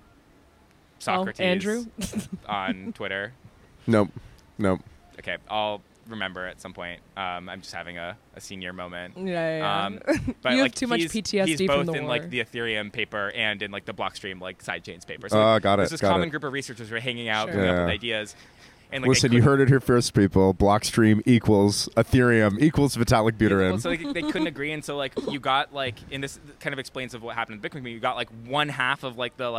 Socrates Andrew? on Twitter. Nope. Okay, I'll remember at some point. I'm just having a senior moment. Yeah. But You have like, too much he's PTSD both from the in war. like the Ethereum paper and in like the Blockstream like sidechains paper. So Got it. there's this got common it. group of researchers who are hanging out, Sure. coming up Yeah. with ideas. And like, Listen, you heard it here first, people. Blockstream equals Ethereum equals Vitalik Buterin. Well, so they couldn't agree, and so like you got like, and this kind of explains of what happened in the Bitcoin community. You got like one half of like the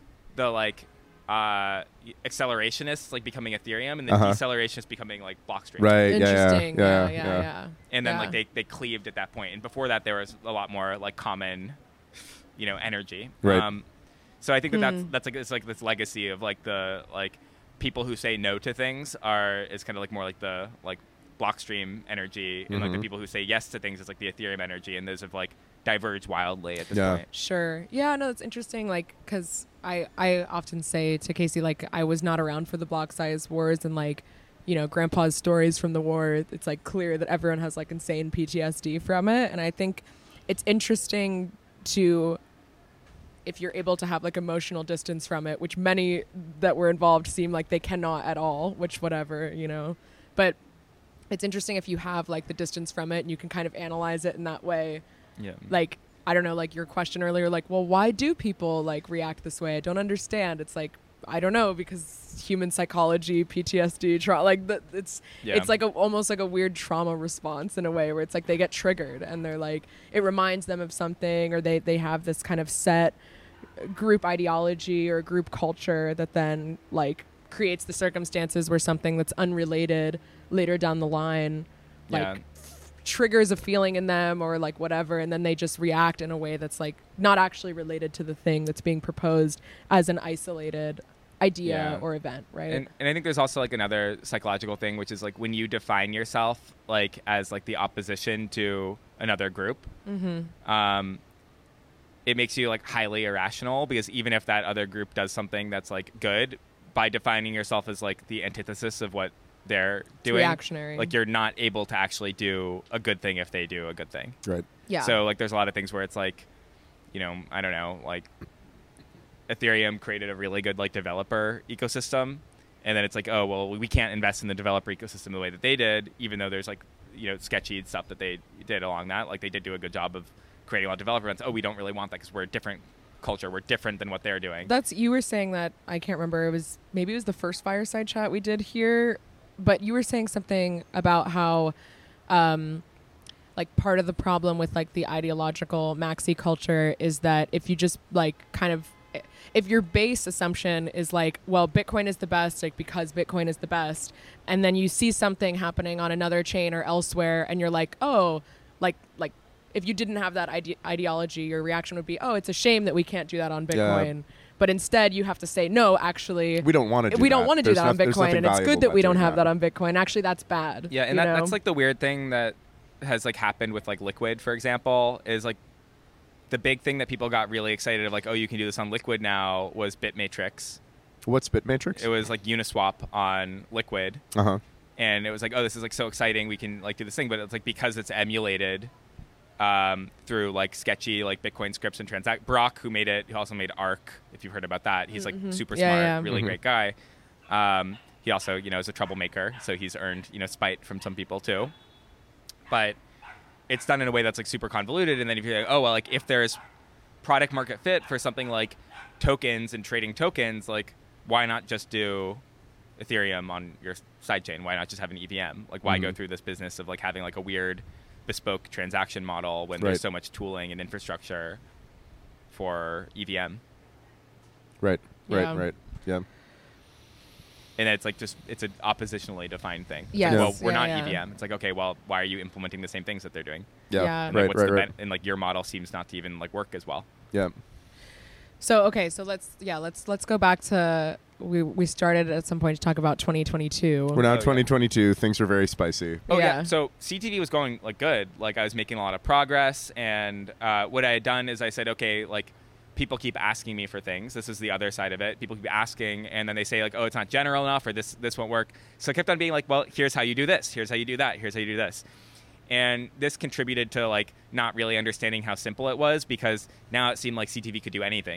accelerationists like becoming Ethereum, and then decelerationist becoming like Blockstream. Right. Interesting. Yeah. And then like they cleaved at that point, and before that there was a lot more like common, energy. Right. So I think that's like it's like this legacy of like the like people who say no to things is kind of like more like the like Blockstream energy, and like the people who say yes to things is like the Ethereum energy, and those have like diverged wildly at this point. Sure. Yeah, no, it's interesting, like, because I often say to Casey, like, I was not around for the block size wars, and, like, grandpa's stories from the war, it's, like, clear that everyone has, like, insane PTSD from it, and I think it's interesting to, if you're able to have, like, emotional distance from it, which many that were involved seem like they cannot at all, which whatever, but it's interesting if you have, like, the distance from it, and you can kind of analyze it in that way. Yeah. Like, I don't know, like your question earlier, like, well, why do people like react this way? I don't understand. It's like, I don't know, because human psychology, PTSD, it's like almost like a weird trauma response in a way, where it's like they get triggered and they're like, it reminds them of something, or they have this kind of set group ideology or group culture that then like creates the circumstances where something that's unrelated later down the line, like triggers a feeling in them or like whatever, and then they just react in a way that's like not actually related to the thing that's being proposed as an isolated idea or event, right? And I think there's also like another psychological thing, which is like when you define yourself like as like the opposition to another group, it makes you like highly irrational, because even if that other group does something that's like good, by defining yourself as like the antithesis of what they're doing, reactionary. Like you're not able to actually do a good thing if they do a good thing. Right. Yeah. So like there's a lot of things where it's like, I don't know, like Ethereum created a really good like developer ecosystem, and then it's like, oh well, we can't invest in the developer ecosystem the way that they did, even though there's like sketchy stuff that they did along that. Like they did do a good job of creating a lot of developer events. Oh, we don't really want that because we're a different culture. We're different than what they're doing. You were saying that, I can't remember, maybe it was the first fireside chat we did here, but you were saying something about how like part of the problem with like the ideological maxi culture is that if you just like kind of, if your base assumption is like, well, Bitcoin is the best, like because Bitcoin is the best, and then you see something happening on another chain or elsewhere, and you're like, oh, like if you didn't have that ideology, your reaction would be, oh, it's a shame that we can't do that on Bitcoin. But instead, you have to say, no, actually, we don't want to do that. We don't want to do that on there's Bitcoin, and it's good that we don't have that on on Bitcoin. Actually, that's bad. Yeah, and that's like the weird thing that has like happened with like Liquid, for example, is like the big thing that people got really excited of, like, oh, you can do this on Liquid now, was BitMatrix. What's BitMatrix? It was like Uniswap on Liquid. And it was like, oh, this is like so exciting, we can like do this thing, but it's like because it's emulated through like sketchy like Bitcoin scripts and Brock, who made it, he also made Arc, if you've heard about that. He's like super smart, really great guy. He also, is a troublemaker, so he's earned, spite from some people too. But it's done in a way that's like super convoluted, and then if you're like, oh well, like if there's product market fit for something like tokens and trading tokens, like why not just do Ethereum on your sidechain? Why not just have an EVM? Like why go through this business of like having like a weird bespoke transaction model when there's so much tooling and infrastructure for EVM? Right. Yeah. Yeah. And it's like it's an oppositionally defined thing. Yes. Like, well, we're not yeah. EVM. It's like, okay, well, why are you implementing the same things that they're doing? Yeah. And, like, Right. Right. and like your model seems not to even like work as well. Yeah. So let's go back to we started at some point to talk about 2022. We're now 2022. Things are very spicy. Oh Yeah. yeah. So CTV was going like good. Like I was making a lot of progress, and what I had done is I said, okay, like people keep asking me for things. This is the other side of it. People keep asking, and then they say like, oh, it's not general enough, or this won't work. So I kept on being like, well, here's how you do this. Here's how you do that. Here's how you do this. And this contributed to like not really understanding how simple it was, because now it seemed like CTV could do anything.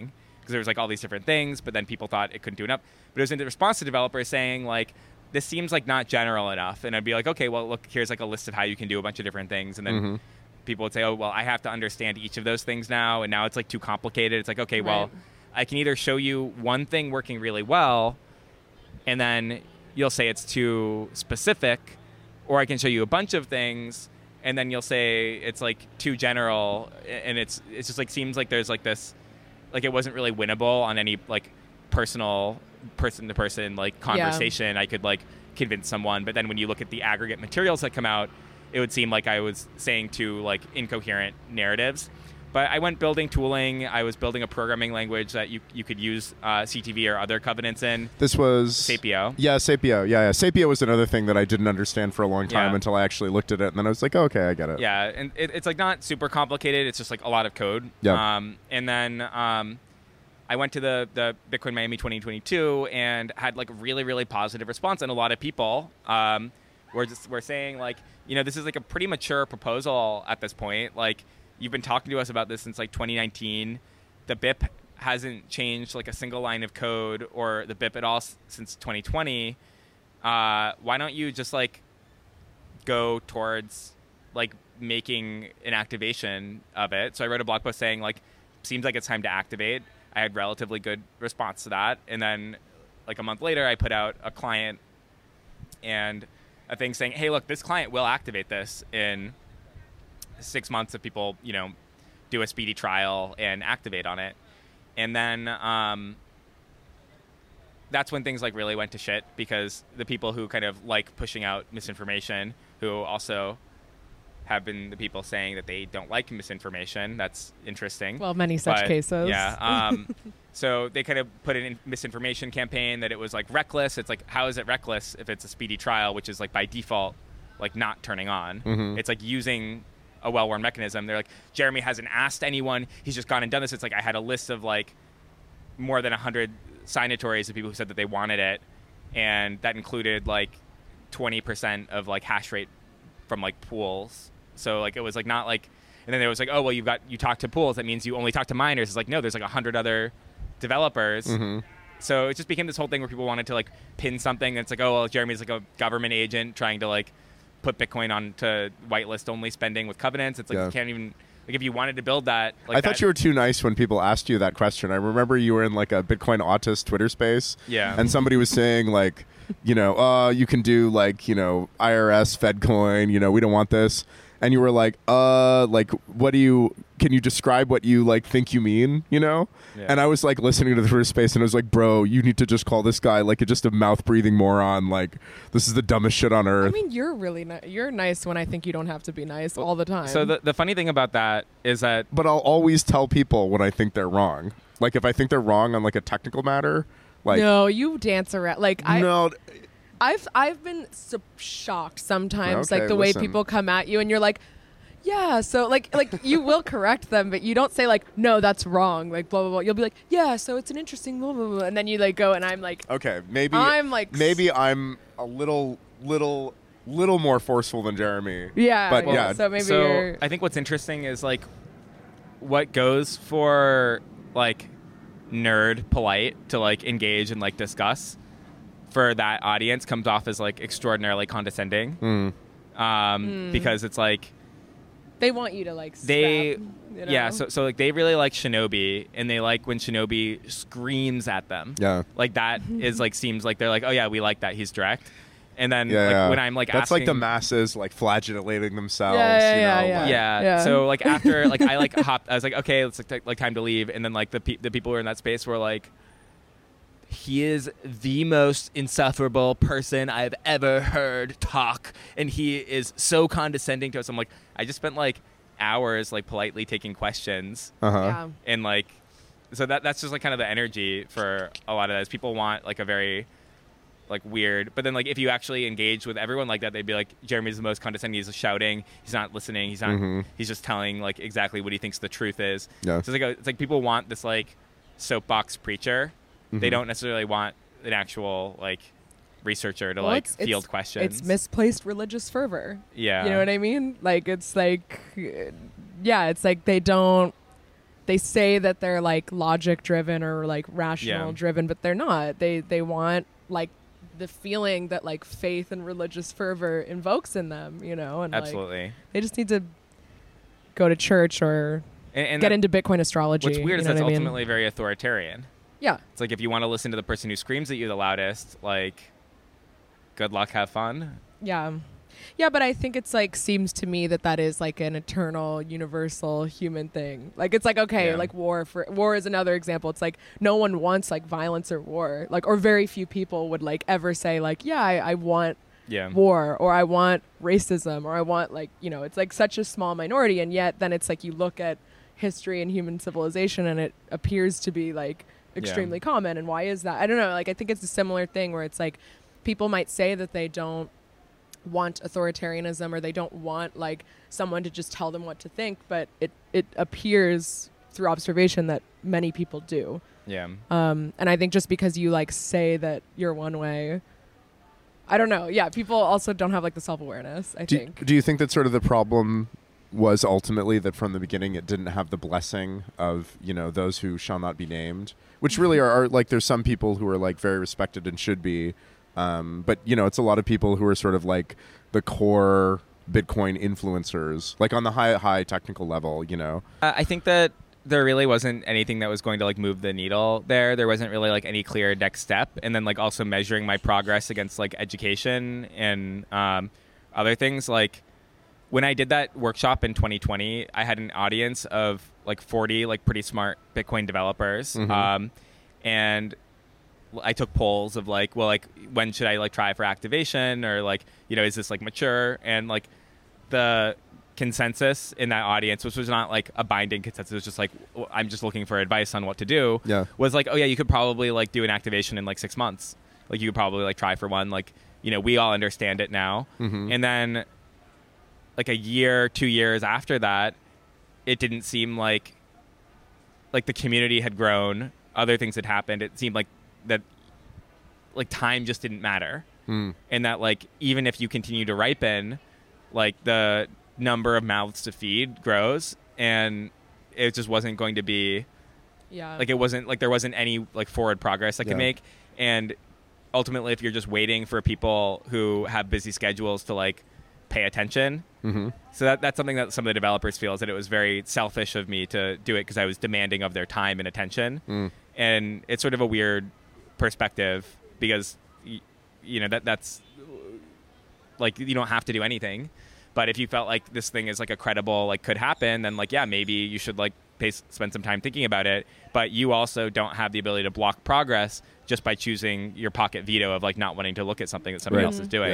because there was like all these different things, but then people thought it couldn't do enough. But it was in the response to developers saying like, this seems like not general enough. And I'd be like, okay, well, look, here's like a list of how you can do a bunch of different things. And then people would say, oh, well, I have to understand each of those things now. And now it's like too complicated. It's like, okay, well, I can either show you one thing working really well, and then you'll say it's too specific, or I can show you a bunch of things, and then you'll say it's like too general. And it's just like, seems like there's like this, like it wasn't really winnable on any like personal person-to-person like conversation. I could like convince someone, but then when you look at the aggregate materials that come out, it would seem like I was saying two like incoherent narratives. But I went building tooling. I was building a programming language that you could use CTV or other covenants in. This was Sapio. Yeah, Sapio. Yeah. Sapio was another thing that I didn't understand for a long time until I actually looked at it, and then I was like, oh, okay, I get it. Yeah, and it's like not super complicated. It's just like a lot of code. Yeah. And then I went to the Bitcoin Miami 2022 and had like really, really positive response, and a lot of people were saying like, you know, this is like a pretty mature proposal at this point. Like, you've been talking to us about this since like 2019. The BIP hasn't changed like a single line of code or the BIP at all since 2020. Why don't you just like go towards like making an activation of it? So I wrote a blog post saying like, seems like it's time to activate. I had relatively good response to that. And then like a month later, I put out a client and a thing saying, hey, look, this client will activate this in 6 months if people, you know, do a speedy trial and activate on it. And then that's when things like really went to shit, because the people who kind of like pushing out misinformation, who also have been the people saying that they don't like misinformation. That's interesting. Well, many such cases. Yeah. So they kind of put in a misinformation campaign that it was like reckless. It's like, how is it reckless if it's a speedy trial, which is like by default, like not turning on? It's like using a well-worn mechanism. They're like, Jeremy hasn't asked anyone. He's just gone and done this. It's like I had a list of like more than 100 signatories of people who said that they wanted it, and that included like 20% of like hash rate from like pools. So like it was like not like, and then there was like, oh well, you talk to pools, that means you only talk to miners. It's like, no, there's like 100 other developers. So it just became this whole thing where people wanted to like pin something. And it's like, oh well, Jeremy's like a government agent trying to like put Bitcoin onto whitelist only spending with covenants. It's like you can't even, like if you wanted to build that. Like I thought you were too nice when people asked you that question. I remember you were in like a Bitcoin autist Twitter space. Yeah. And somebody was saying like, you know, you can do like, you know, IRS, FedCoin, you know, we don't want this. And you were like what do you, can you describe what you like think you mean, you know? Yeah. And I was like listening to the Twitter space and I was like, bro, you need to just call this guy like just a mouth breathing moron. Like this is the dumbest shit on earth. I mean, you're really you're nice when I think you don't have to be nice all the time. So the funny thing about that is that, but I'll always tell people when I think they're wrong. Like if I think they're wrong on like a technical matter, like no, you dance around. Like I've been so shocked sometimes, like the way people come at you and you're like, yeah, so like you will correct them, but you don't say like, no, that's wrong, like blah blah blah. You'll be like, yeah, so it's an interesting blah blah blah, and then you like go and I'm like, okay, maybe I'm a little more forceful than Jeremy. Yeah, but yeah. So maybe you're... I think what's interesting is like what goes for like nerd polite to like engage and like discuss, for that audience comes off as like extraordinarily condescending. Because it's like they want you to like scrap, you know? Yeah, so like they really like Shinobi, and they like when Shinobi screams at them. Yeah, like that is like seems like they're like, oh yeah, we like that, he's direct. And then when I'm like that's asking, like the masses like flagellating themselves. Yeah. So like after like I like hopped, I was like, okay, it's like time to leave. And then like the people who were in that space were like, he is the most insufferable person I've ever heard talk, and he is so condescending to us. I'm like, I just spent like hours like politely taking questions, and like, so that's just like kind of the energy for a lot of those people want like a very like weird, but then like if you actually engage with everyone like that, they'd be like, Jeremy's the most condescending. He's shouting. He's not listening. He's not. He's just telling like exactly what he thinks the truth is. Yeah. So it's like people want this like soapbox preacher. They don't necessarily want an actual like researcher to field questions. It's misplaced religious fervor. Yeah. You know what I mean? Like it's like, yeah, it's like they don't they say that they're like logic driven or like rational driven, but they're not. They want like the feeling that like faith and religious fervor invokes in them, you know, and Absolutely. like, they just need to go to church or and get into Bitcoin astrology. What's weird is you know that's what I mean? ultimately very authoritarian. Yeah. It's like if you want to listen to the person who screams at you the loudest, like, good luck, have fun. Yeah. Yeah, but I think it's like seems to me that is like an eternal, universal human thing. Like it's like, okay, like war is another example. It's like no one wants like violence or war. Like, or very few people would like ever say like, yeah, I want war, or I want racism, or I want like, you know, it's like such a small minority. And yet then it's like you look at history and human civilization and it appears to be like extremely common. And why is that? I don't know. Like, I think it's a similar thing where it's like people might say that they don't want authoritarianism or they don't want like someone to just tell them what to think, but it appears through observation that many people do. And I think just because you like say that you're one way, I don't know. Yeah, people also don't have like the self-awareness, I think. Do you think that sort of the problem was ultimately that from the beginning it didn't have the blessing of, you know, those who shall not be named, which really are like, there's some people who are like very respected and should be, but you know, it's a lot of people who are sort of like the core Bitcoin influencers, like on the high technical level, you know. I think that there really wasn't anything that was going to like move the needle there. There wasn't really like any clear next step. And then like also measuring my progress against like education and other things. Like when I did that workshop in 2020, I had an audience of like 40 like pretty smart Bitcoin developers. And I took polls of like, well, like when should I like try for activation, or like, you know, is this like mature? And like the consensus in that audience, which was not like a binding consensus, it was just like, I'm just looking for advice on what to do, was like, oh yeah, you could probably like do an activation in like 6 months. Like you could probably like try for one. Like, you know, we all understand it now. And then like a year, 2 years after that, it didn't seem like the community had grown. Other things had happened. It seemed like that like time just didn't matter. And that like even if you continue to ripen, like the number of mouths to feed grows, and it just wasn't going to be like, it wasn't like there wasn't any like forward progress I could make. And ultimately, if you're just waiting for people who have busy schedules to like pay attention, so that's something that some of the developers feel, is that it was very selfish of me to do it because I was demanding of their time and attention. And it's sort of a weird perspective because you know that's like, you don't have to do anything, but if you felt like this thing is like a credible like could happen, then like, yeah, maybe you should like spend some time thinking about it. But you also don't have the ability to block progress just by choosing your pocket veto of like not wanting to look at something that somebody else is doing.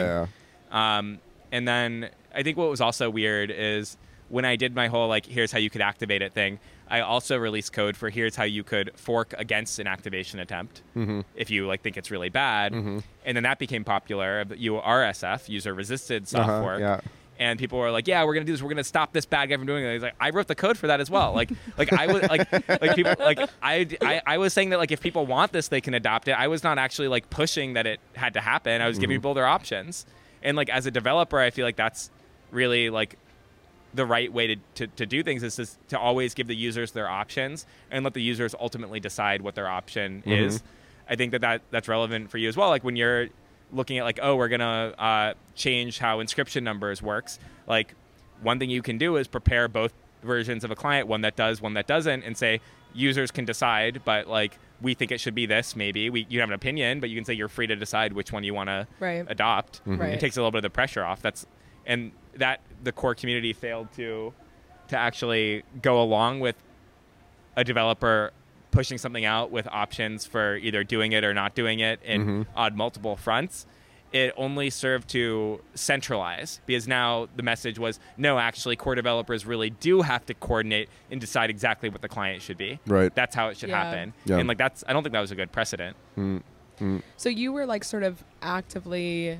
And then I think what was also weird is when I did my whole like here's how you could activate it thing, I also released code for here's how you could fork against an activation attempt if you like think it's really bad. And then that became popular. URSF, user resisted soft fork. And people were like, yeah, we're gonna do this. We're gonna stop this bad guy from doing it. He's like, I wrote the code for that as well. Like I was like people like I was saying that like if people want this, they can adopt it. I was not actually like pushing that it had to happen. I was giving people their options. And like as a developer, I feel like that's really like the right way to do things, is to always give the users their options and let the users ultimately decide what their option is. I think that's relevant for you as well. Like when you're looking at like, oh, we're gonna change how inscription numbers works. Like one thing you can do is prepare both versions of a client, one that does, one that doesn't, and say users can decide, but like we think it should be this. Maybe you have an opinion, but you can say you're free to decide which one you want to adopt. It takes a little bit of the pressure off. And that the core community failed to actually go along with a developer pushing something out with options for either doing it or not doing it on multiple fronts. It only served to centralize, because now the message was, no, actually core developers really do have to coordinate and decide exactly what the client should be. That's how it should happen. And like I don't think that was a good precedent. So you were like sort of actively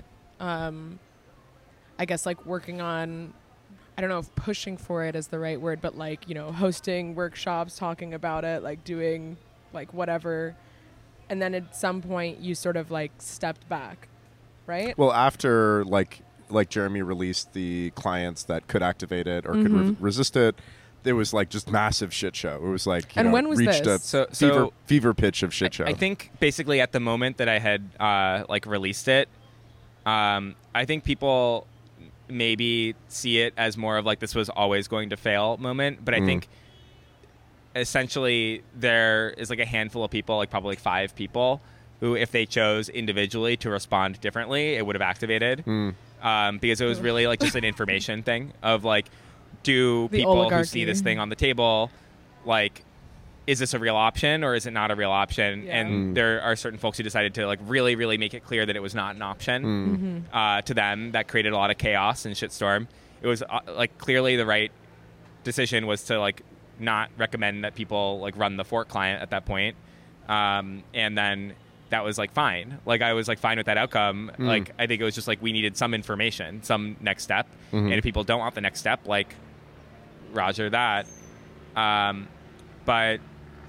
I guess like working on, I don't know if pushing for it is the right word, but like, you know, hosting workshops, talking about it, like doing like whatever. And then at some point you sort of like stepped back, right? Well, after like Jeremy released the clients that could activate it or could resist it, it was like just massive shit show. It was like And when was reached this? a fever pitch of shit show. I think basically at the moment that I had like released it, I think people maybe see it as more of like this was always going to fail moment, but I think essentially there is like a handful of people, like probably like 5 people, who if they chose individually to respond differently, it would have activated. Because it was really like just an information thing of like, do The people who oligarchy. see this thing on the table, like, is this a real option or is it not a real option? Yeah. And there are certain folks who decided to like really, really make it clear that it was not an option to them. That created a lot of chaos and shitstorm. It was like clearly the right decision was to like not recommend that people like run the fork client at that point. And then that was like fine. Like I was like fine with that outcome. Like I think it was just like we needed some information, some next step. And if people don't want the next step, like roger that. But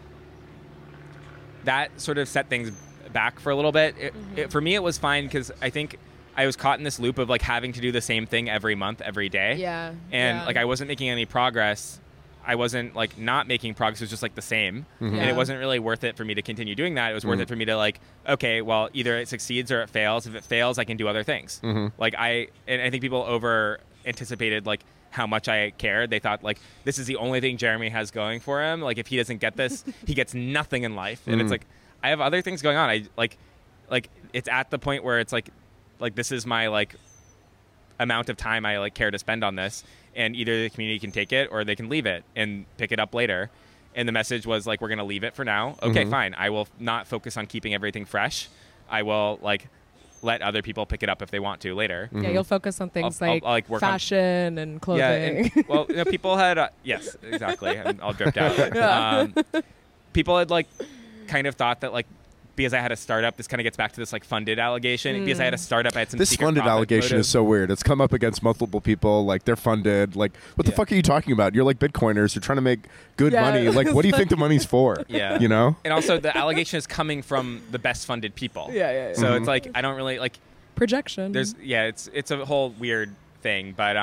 that sort of set things back for a little bit. For me, it was fine because I think I was caught in this loop of like having to do the same thing every month, every day. Yeah. And yeah. like I wasn't making any progress. I wasn't like not making progress. It was just like the same. And Yeah. it wasn't really worth it for me to continue doing that. It was worth it for me to like, okay, well, either it succeeds or it fails. If it fails, I can do other things. Like I think people over anticipated like how much I cared. They thought like this is the only thing Jeremy has going for him. Like if he doesn't get this, he gets nothing in life. And it's like I have other things going on. I like it's at the point where it's like this is my like amount of time I like care to spend on this, and either the community can take it or they can leave it and pick it up later. And the message was like, we're going to leave it for now. Okay, fine. I will not focus on keeping everything fresh. I will like let other people pick it up if they want to later. Yeah, you'll focus on things I'll, like work on- fashion and clothing. Yeah, and, well, you know, people had yes, exactly. I'm all dripped out. People had like kind of thought that like because I had a startup, this kind of gets back to this like funded allegation. Because I had a startup, I had some This secret funded profit allegation motive. is so weird. It's come up against multiple people. Like they're funded. Like what the fuck are you talking about? You're like Bitcoiners. You're trying to make good Yeah. money. Like what do you think the money's for? Yeah. You know? And also the allegation is coming from the best funded people. Yeah. So it's like I don't really like. Projection. There's it's a whole weird thing, but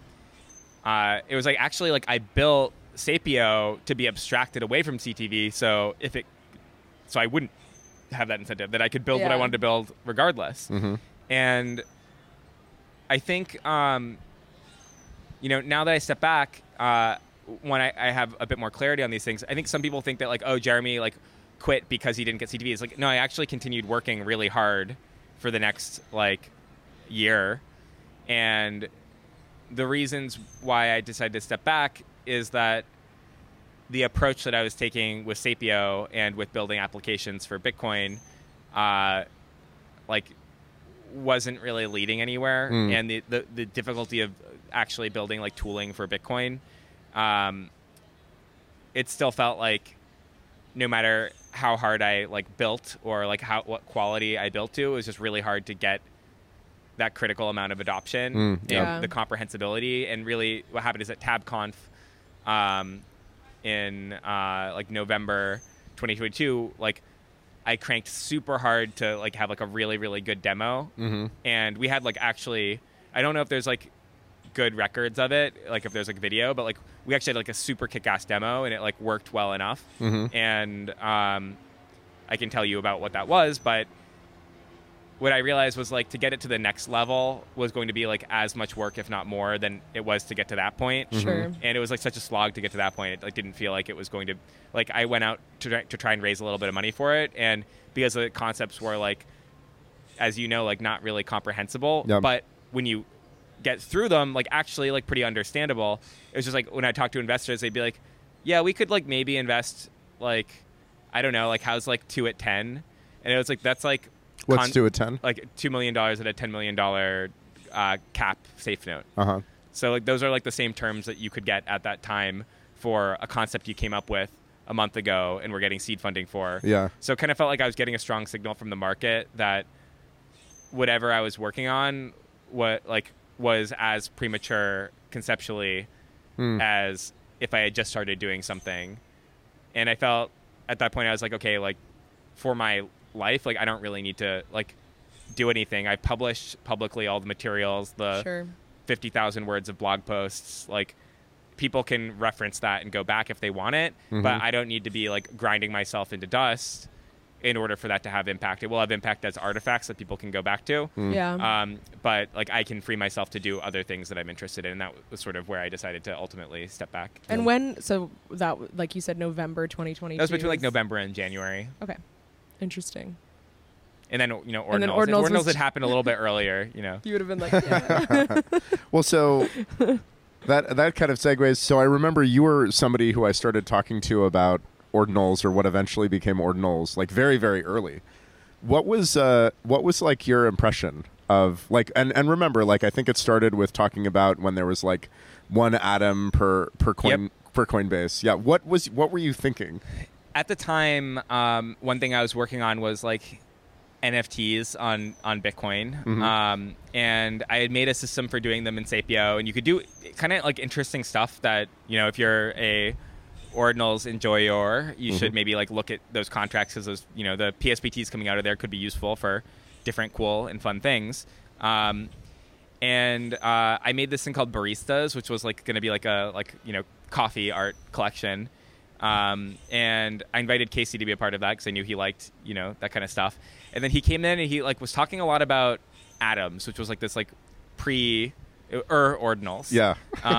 it was like actually like I built Sapio to be abstracted away from CTV, so I wouldn't have that incentive that I could build what I Yeah. wanted to build regardless. And I think now that I step back, when I have a bit more clarity on these things, I think some people think that like, oh, Jeremy like quit because he didn't get CTV. It's like, no, I actually continued working really hard for the next like year. And the reasons why I decided to step back is that the approach that I was taking with Sapio and with building applications for Bitcoin, like wasn't really leading anywhere. And the difficulty of actually building like tooling for Bitcoin, it still felt like no matter how hard I like built or like what quality I built to, it was just really hard to get that critical amount of adoption Yeah. and the comprehensibility. And really what happened is at TabConf in like November 2022, like I cranked super hard to like have like a really, really good demo. And we had like actually, I don't know if there's like good records of it, like if there's like video, but like we actually had like a super kick-ass demo and it like worked well enough. And I can tell you about what that was, but what I realized was like to get it to the next level was going to be like as much work, if not more, than it was to get to that point. Sure. And it was like such a slog to get to that point. It like didn't feel like it was going to, like I went out to try and raise a little bit of money for it, and because the concepts were like, as you know, like not really comprehensible, Yep. but when you get through them, like actually like pretty understandable. It was just like when I talk to investors, they'd be like, yeah, we could like maybe invest like, I don't know, like how's like 2 at 10? And it was like, that's like, What's 2 at 10? like $2 million at a $10 million cap safe note. Uh-huh. So like those are like the same terms that you could get at that time for a concept you came up with a month ago and we're getting seed funding for. Yeah. So it kind of felt like I was getting a strong signal from the market that whatever I was working on was as premature conceptually as if I had just started doing something. And I felt at that point I was like, okay, like for my life, like I don't really need to like do anything. I published publicly all the materials, the Sure. 50,000 words of blog posts. Like people can reference that and go back if they want it, but I don't need to be like grinding myself into dust in order for that to have impact. It will have impact as artifacts that people can go back to. Yeah. But like I can free myself to do other things that I'm interested in. And that was sort of where I decided to ultimately step back. And when, so that, like you said, November 2022. That was between like November and January. Okay. Interesting. And then, you know, And then Ordinals. If Ordinals Ordinals was- had happened a little bit earlier, you know. You would have been like, yeah. Well, so that kind of segues. So I remember you were somebody who I started talking to about Ordinals, or what eventually became Ordinals, like very, very early. What was like your impression of like, and remember, like I think it started with talking about when there was like one atom per coin per Coinbase. Yeah. What were you thinking? At the time, one thing I was working on was like NFTs on Bitcoin. And I had made a system for doing them in Sapio, and you could do kind of like interesting stuff that, you know, if you're a Ordinals enjoyer, you should maybe like look at those contracts, because those, you know, the PSPTs coming out of there could be useful for different cool and fun things. And I made this thing called Baristas, which was like going to be like a you know, coffee art collection. And I invited Casey to be a part of that because I knew he liked, you know, that kind of stuff. And then he came in and he like was talking a lot about atoms, which was like this like ordinals. Yeah.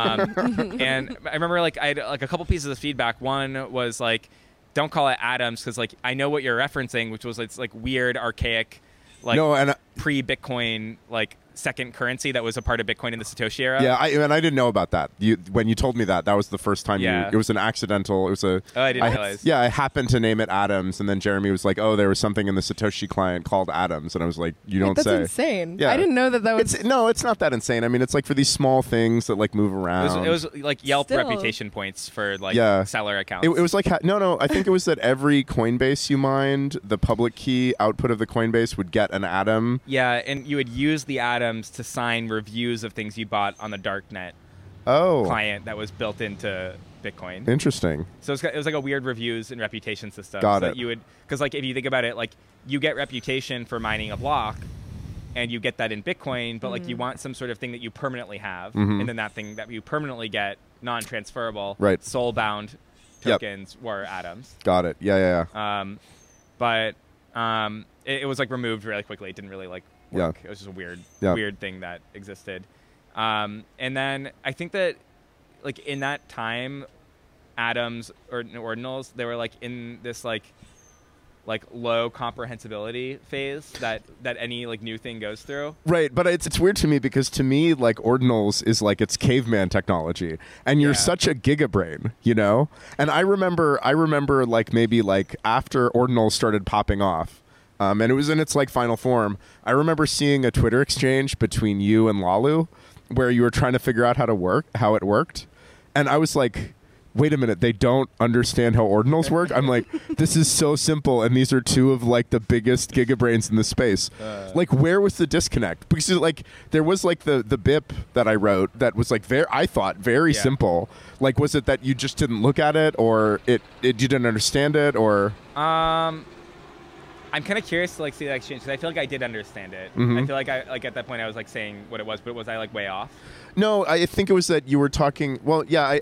And I remember like I had like a couple pieces of feedback. One was like, don't call it atoms, because like I know what you're referencing, which was it's like weird, archaic, like pre-Bitcoin like second currency that was a part of Bitcoin in the Satoshi era. Yeah, I didn't know about that. When you told me that was the first time. Yeah. It was an accidental. It was a. Oh, I didn't realize. Yeah, I happened to name it Atoms, and then Jeremy was like, "Oh, there was something in the Satoshi client called Atoms," and I was like, "You don't That's say." insane. Yeah. I didn't know that was. It's not that insane. I mean, it's like for these small things that like move around. It was like Yelp Still. reputation points for like seller accounts. It was like no. I think it was that every Coinbase you mined, the public key output of the Coinbase would get an atom. Yeah, and you would use the atoms to sign reviews of things you bought on the darknet Oh, client that was built into Bitcoin. interesting. So it was like a weird reviews and reputation system. Got so it. That you would, because like if you think about it, like you get reputation for mining a block, and you get that in Bitcoin, but like you want some sort of thing that you permanently have, and then that thing that you permanently get non-transferable, Right. soul-bound Yep. tokens were atoms. Got it. Yeah. But it was like removed really quickly. It didn't really like work. Yeah. It was just a Yeah. weird thing that existed. And then I think that like in that time, atoms or ordinals, they were like in this like low comprehensibility phase that any like new thing goes through. Right, but it's weird to me because to me, like Ordinals is like it's caveman technology, and you're Yeah. such a gigabrain, you know. And I remember like maybe like after Ordinals started popping off, and it was in its like final form. I remember seeing a Twitter exchange between you and Lalu, where you were trying to figure out how it worked, and I was like, wait a minute, they don't understand how ordinals work? I'm like, this is so simple, and these are two of like the biggest gigabrains in the space. Like, where was the disconnect? Because like there was like the BIP that I wrote that was like I thought very simple. Like, was it that you just didn't look at it, or it you didn't understand it, or? I'm kind of curious to like see that exchange because I feel like I did understand it. I feel like I like at that point I was like saying what it was, but was I like way off? No, I think it was that you were talking. Well, yeah,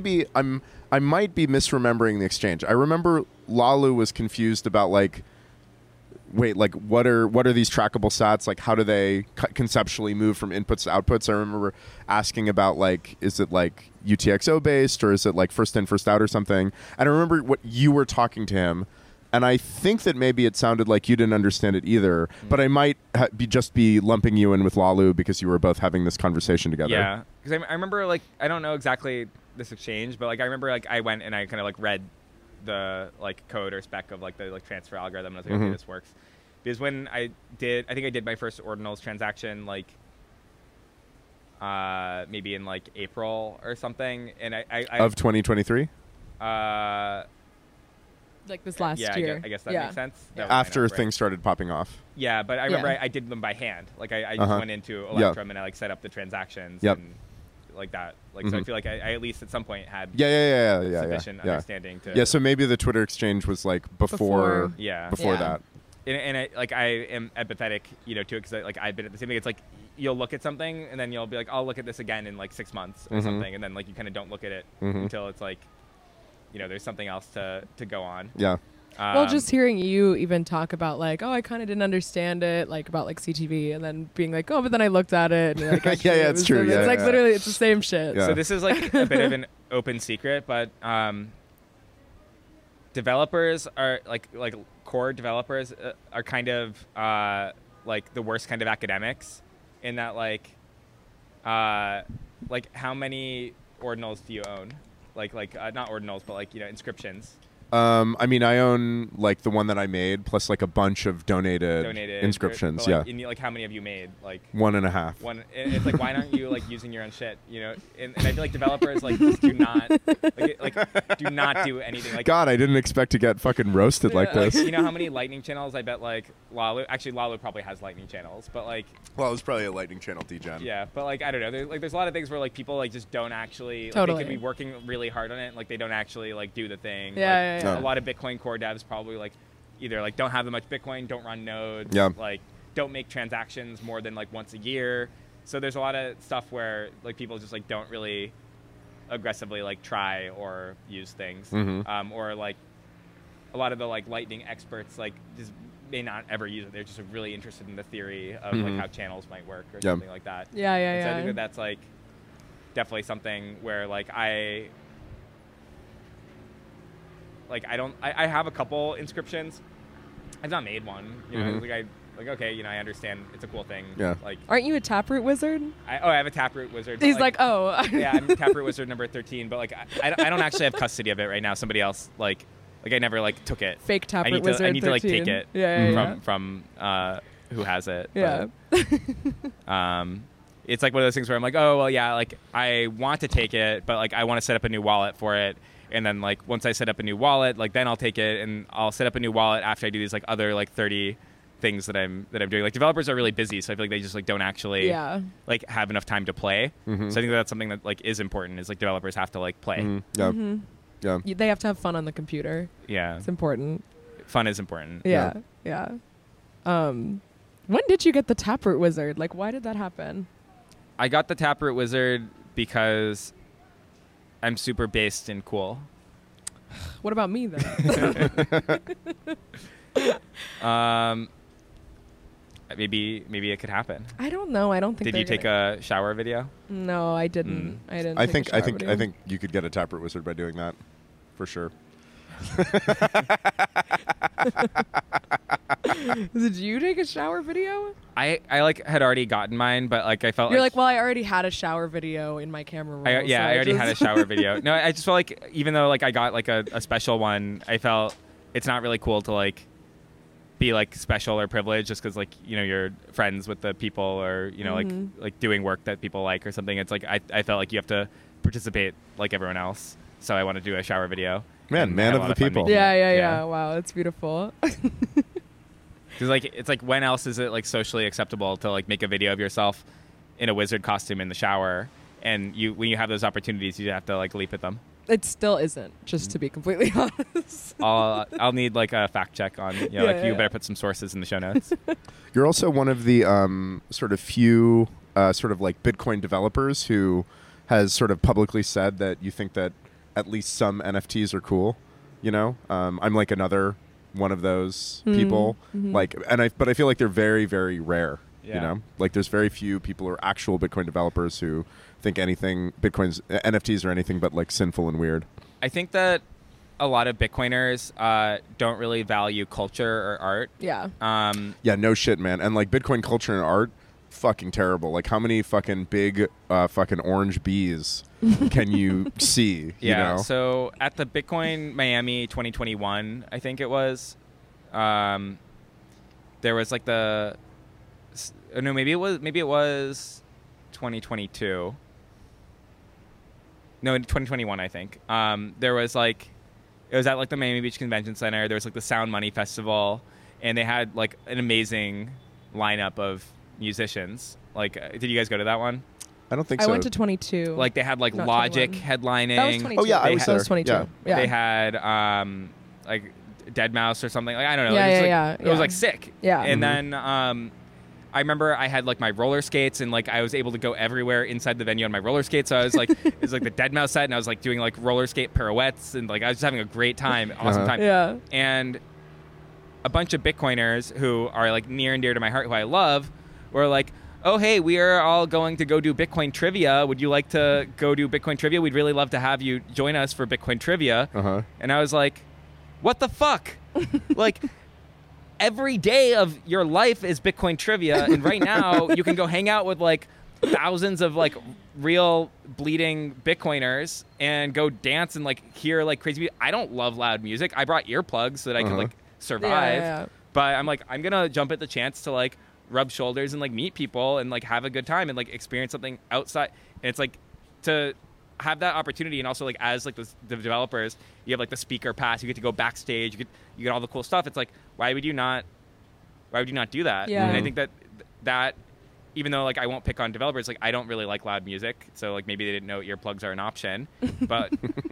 I might be misremembering the exchange. I remember Lalu was confused about like, wait, like what are these trackable sats? Like, how do they conceptually move from inputs to outputs? I remember asking about like, is it like UTXO based or is it like first in first out or something? And I remember what you were talking to him. And I think that maybe it sounded like you didn't understand it either, but I might just be lumping you in with Lalu because you were both having this conversation together. Yeah, because I remember like I don't know exactly this exchange, but like I remember like I went and I kind of like read the like code or spec of like the like transfer algorithm, and I was like, okay, this works. Because when I think I did my first ordinals transaction like maybe in like April or something, and I of 2023. Like this last yeah, year. I guess that makes sense. That was After right. things started popping off. Yeah, but I remember I did them by hand. Like I just went into Electrum and I like set up the transactions and like that. Like so I feel like I at least at some point had sufficient understanding to. Yeah, so maybe the Twitter exchange was like before Yeah. that. And I am empathetic, you know, to it because like I've been at the same thing. It's like you'll look at something and then you'll be like, I'll look at this again in like 6 months or something, and then like you kind of don't look at it until it's like, there's something else to go on. Yeah. Well, just hearing you even talk about like, oh, I kind of didn't understand it, like about like CTV, and then being like, oh, but then I looked at it. And, like, actually, yeah, it's true. It's Yeah, like literally, it's the same shit. Yeah. So this is like a bit of an open secret, but developers are like core developers are kind of like the worst kind of academics, in that like how many ordinals do you own? Like not ordinals, but like inscriptions. I mean, I own like the one that I made, plus like a bunch of donated inscriptions. But, like, like how many have you made? Like 1.5. One. It's like, why aren't you like using your own shit? And I feel like developers like just do not do not do anything. Like, God, I didn't expect to get fucking roasted like this. You know how many lightning channels? I bet like Lalu. Actually, Lalu probably has lightning channels, but like. Well, it was probably a lightning channel degen. Yeah, but like I don't know. There's a lot of things where like people like just don't actually. Like, Totally. They could be working really hard on it, and, like they don't actually like do the thing. Yeah, like, yeah. A lot of Bitcoin core devs probably like either like don't have that much Bitcoin, don't run nodes, Yeah. like don't make transactions more than like once a year. So there's a lot of stuff where like people just like don't really aggressively like try or use things, or like a lot of the like lightning experts like just may not ever use it. They're just really interested in the theory of like how channels might work or something like that. Yeah, yeah, And so yeah. I think that's like definitely something where like I have a couple inscriptions. I've not made one. I understand it's a cool thing. Yeah. Like, Aren't you a Taproot wizard? I have a Taproot wizard. but, He's like, oh. yeah, I'm Taproot wizard number 13, but like I don't actually have custody of it right now. Somebody else like I never like took it. Fake I Taproot need wizard. to like 13. take it Yeah. from who has it. Yeah. But, it's like one of those things where I'm like, oh well, yeah, like I want to take it, but like I want to set up a new wallet for it, and then like once I set up a new wallet, like then I'll take it and I'll set up a new wallet after I do these like other like 30 things that I'm doing. Like developers are really busy, so I feel like they just like don't actually like have enough time to play. So I think that's something that like is important. Is like developers have to like play. Yeah. Yeah. They have to have fun on the computer. Yeah, It's important. fun is important. Yeah. When did you get the Taproot wizard? Like, why did that happen? I got the Taproot wizard because I'm super based and cool. What about me then? Maybe it could happen. I don't know. I don't think. Did you take a shower video? No, I didn't. I didn't. I take think a I shower think video. I think you could get a Taproot wizard by doing that, for sure. Did you take a shower video? I like had already gotten mine, but like I felt You're like, well, I already had a shower video in my camera roll. I so already had a just- shower video. No, I just felt like even though like I got like a special one, I felt it's not really cool to like be like special or privileged just because like you're friends with the people or like doing work that people like or something. It's like I felt like you have to participate like everyone else, so I want to do a shower video. Man, And man have a of lot the fun people. making it. Yeah. Wow, that's beautiful. Because like it's like when else is it like socially acceptable to like make a video of yourself in a wizard costume in the shower, and when you have those opportunities you have to like leap at them. It still isn't, just to be completely honest. I'll need like a fact check on you better put some sources in the show notes. You're also one of the sort of few sort of like Bitcoin developers who has sort of publicly said that you think that at least some NFTs are cool. I'm like another one of those people. Like, but I feel like they're very, very rare. Yeah. Like there's very few people who are actual Bitcoin developers who think anything NFTs are anything but like sinful and weird. I think that a lot of Bitcoiners don't really value culture or art. Yeah. Yeah, no shit, man. And like Bitcoin culture and art, fucking terrible. Like how many fucking big fucking orange bees can you see? Yeah. So at the Bitcoin Miami 2021, I think it was, there was like maybe it was 2022. No, in 2021, I think. There was like, it was at like the Miami Beach Convention Center. There was like the Sound Money Festival, and they had like an amazing lineup of musicians. Like, did you guys go to that one? I don't think I so. went to 22. Like they had like Not Logic 21. headlining. That was 22. Oh, yeah, I They was had- there. That was 22. Yeah. Yeah. They had like Dead Mouse or something. Like I don't know. Yeah, It was, yeah, like, yeah, It was yeah. like sick. Yeah. And Mhm. then I remember I had like my roller skates and like I was able to go everywhere inside the venue on my roller skates. So I was like, it was like the Deadmau5 set, and I was like doing like roller skate pirouettes, and like I was just having a great time, awesome time. Yeah. And a bunch of Bitcoiners who are like near and dear to my heart, who I love, were like, oh, hey, we are all going to go do Bitcoin trivia. Would you like to go do Bitcoin trivia? We'd really love to have you join us for Bitcoin trivia. And I was like, what the fuck? Like, every day of your life is Bitcoin trivia. And right now you can go hang out with like thousands of like real bleeding Bitcoiners and go dance and like hear like crazy music. I don't love loud music. I brought earplugs so that I could like survive. Yeah. But I'm like, I'm going to jump at the chance to like rub shoulders and like meet people and like have a good time and like experience something outside. And it's like to have that opportunity, and also like as like the developers, you have like the speaker pass, you get to go backstage, you get all the cool stuff. It's like, why would you not do that? Yeah. And I think that even though like I won't pick on developers, like I don't really like loud music, so like maybe they didn't know earplugs are an option, but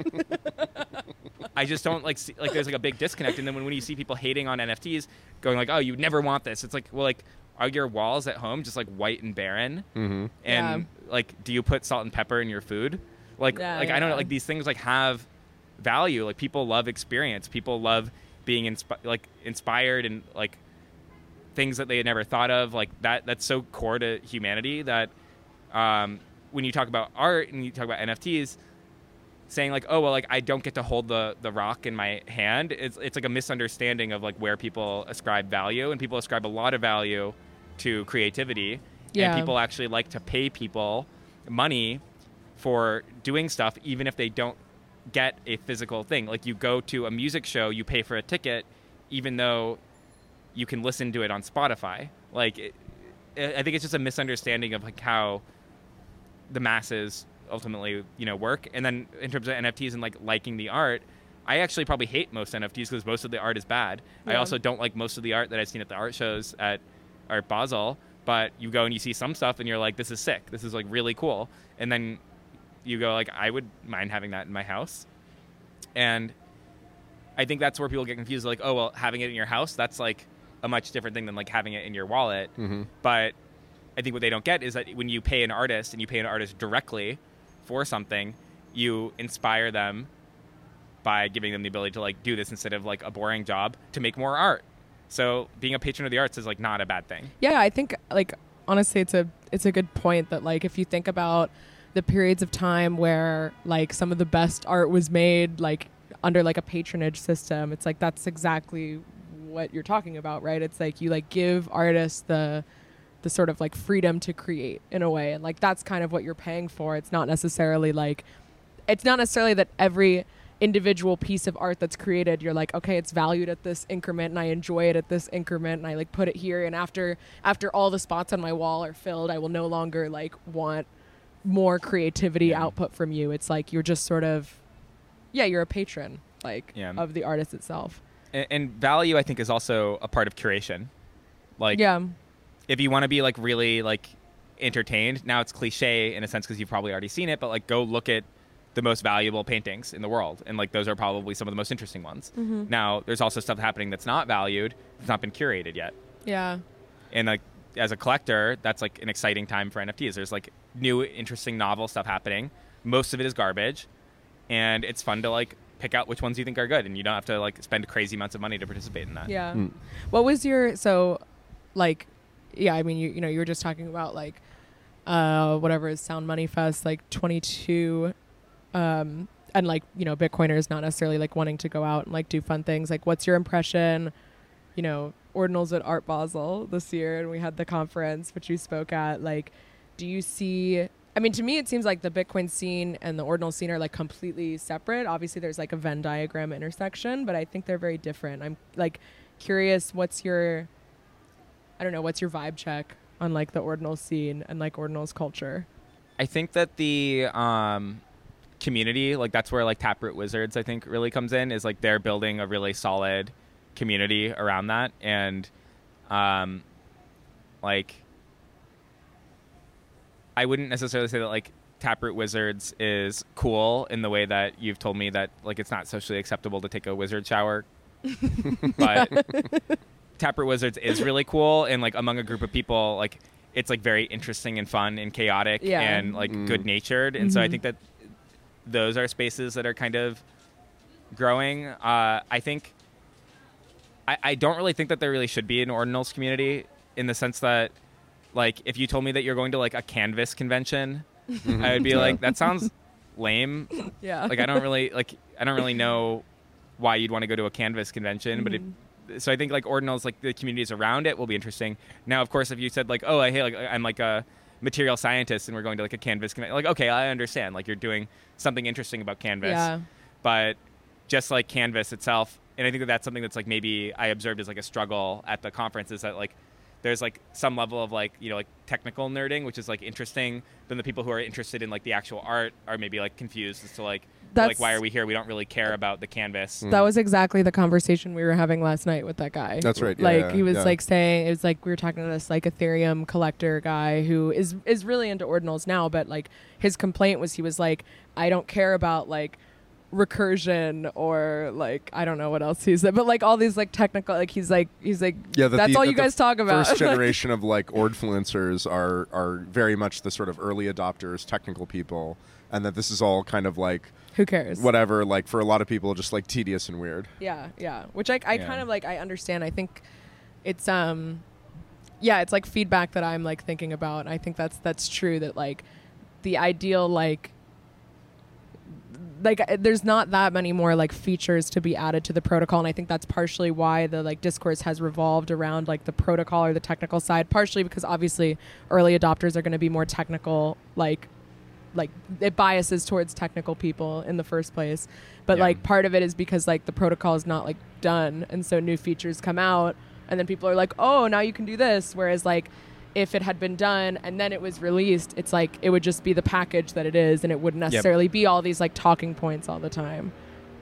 I just don't like see, like there's like a big disconnect. And then when you see people hating on NFTs, going like, oh, you never want this, it's like, well, like, are your walls at home just like white and barren? And like, do you put salt and pepper in your food? Like, I don't know, like these things like have value. Like people love experience. People love being inspired and like things that they had never thought of. Like that's so core to humanity that when you talk about art and you talk about NFTs, saying like, oh, well, like I don't get to hold the rock in my hand. It's like a misunderstanding of like where people ascribe value, and people ascribe a lot of value to creativity. And people actually like to pay people money for doing stuff, even if they don't get a physical thing. Like you go to a music show, you pay for a ticket, even though you can listen to it on Spotify. Like, I think it's just a misunderstanding of like how the masses ultimately, work. And then in terms of NFTs and like liking the art, I actually probably hate most NFTs because most of the art is bad. I also don't like most of the art that I've seen at the art shows at Art Basel. But you go and you see some stuff and you're like, this is sick. This is like really cool. And then you go like, I would mind having that in my house. And I think that's where people get confused. Like, oh, well, having it in your house, that's like a much different thing than like having it in your wallet. But I think what they don't get is that when you pay an artist and you pay an artist directly for something, you inspire them by giving them the ability to like do this instead of like a boring job to make more art. So being a patron of the arts is like not a bad thing. Yeah, I think like honestly it's a good point that like if you think about the periods of time where like some of the best art was made like under like a patronage system, it's like that's exactly what you're talking about, right? It's like you like give artists the sort of like freedom to create in a way, and like that's kind of what you're paying for. It's not necessarily that every individual piece of art that's created you're like, okay, it's valued at this increment and I enjoy it at this increment and I like put it here, and after all the spots on my wall are filled, I will no longer like want more creativity output from you. It's like you're just sort of you're a patron like of the artist itself. And value, I think, is also a part of curation. Like if you want to be like really like entertained, now it's cliche in a sense because you've probably already seen it, but like go look at the most valuable paintings in the world, and like those are probably some of the most interesting ones. Now there's also stuff happening that's not valued, it's not been curated yet. And like as a collector, that's like an exciting time for NFTs. There's like new interesting novel stuff happening. Most of it is garbage, and it's fun to like pick out which ones you think are good, and you don't have to like spend crazy amounts of money to participate in that. What was your I mean, you were just talking about like whatever is Sound Money Fest like 22 and like Bitcoiners not necessarily like wanting to go out and like do fun things. Like what's your impression? Ordinals at Art Basel this year, and we had the conference which you spoke at. Like, do you see, I mean, to me it seems like the Bitcoin scene and the ordinal scene are like completely separate. Obviously there's like a Venn diagram intersection, but I think they're very different. I'm like curious, what's your vibe check on like the ordinal scene and like ordinals culture? I think that the community, like that's where like Taproot Wizards I think really comes in, is like they're building a really solid community around that. And like I wouldn't necessarily say that like Taproot Wizards is cool in the way that you've told me that like it's not socially acceptable to take a wizard shower. But Taproot Wizards is really cool, and like among a group of people, like it's like very interesting and fun and chaotic and like good natured, and so I think that those are spaces that are kind of growing. I think I don't really think that there really should be an ordinals community, in the sense that, like, if you told me that you're going to like a Canvas convention, I would be like, that sounds lame. Yeah. Like I don't really know why you'd want to go to a Canvas convention, but so I think like ordinals, like the communities around it will be interesting. Now, of course, if you said like, oh, hey, like I'm like a material scientist and we're going to like a Canvas convention, like, okay, I understand. Like you're doing something interesting about Canvas. Yeah. But just like Canvas itself, and I think that that's something that's like maybe I observed as like a struggle at the conference, is that like there's like some level of like, you know, like technical nerding, which is like interesting. Then the people who are interested in like the actual art are maybe like confused as to like, why are we here? We don't really care about the canvas. That was exactly the conversation we were having last night with that guy. That's right. Like he was like saying, it was like we were talking to this like Ethereum collector guy who is really into ordinals now, but like his complaint was, he was like, I don't care about like recursion or like I don't know what else he said, but like all these like technical, like he's like that's all you guys talk about. First generation of like ordfluencers are very much the sort of early adopters, technical people, and that this is all kind of like, who cares, whatever, like for a lot of people just like tedious and weird. Yeah which I kind of like, I understand. I think it's it's like feedback that I'm like thinking about. I think that's true, that like the ideal like there's not that many more like features to be added to the protocol, and I think that's partially why the like discourse has revolved around like the protocol or the technical side, partially because obviously early adopters are going to be more technical, like it biases towards technical people in the first place, but like part of it is because like the protocol is not like done, and so new features come out and then people are like, oh, now you can do this, whereas like if it had been done and then it was released, it's like it would just be the package that it is, and it wouldn't necessarily be all these like talking points all the time.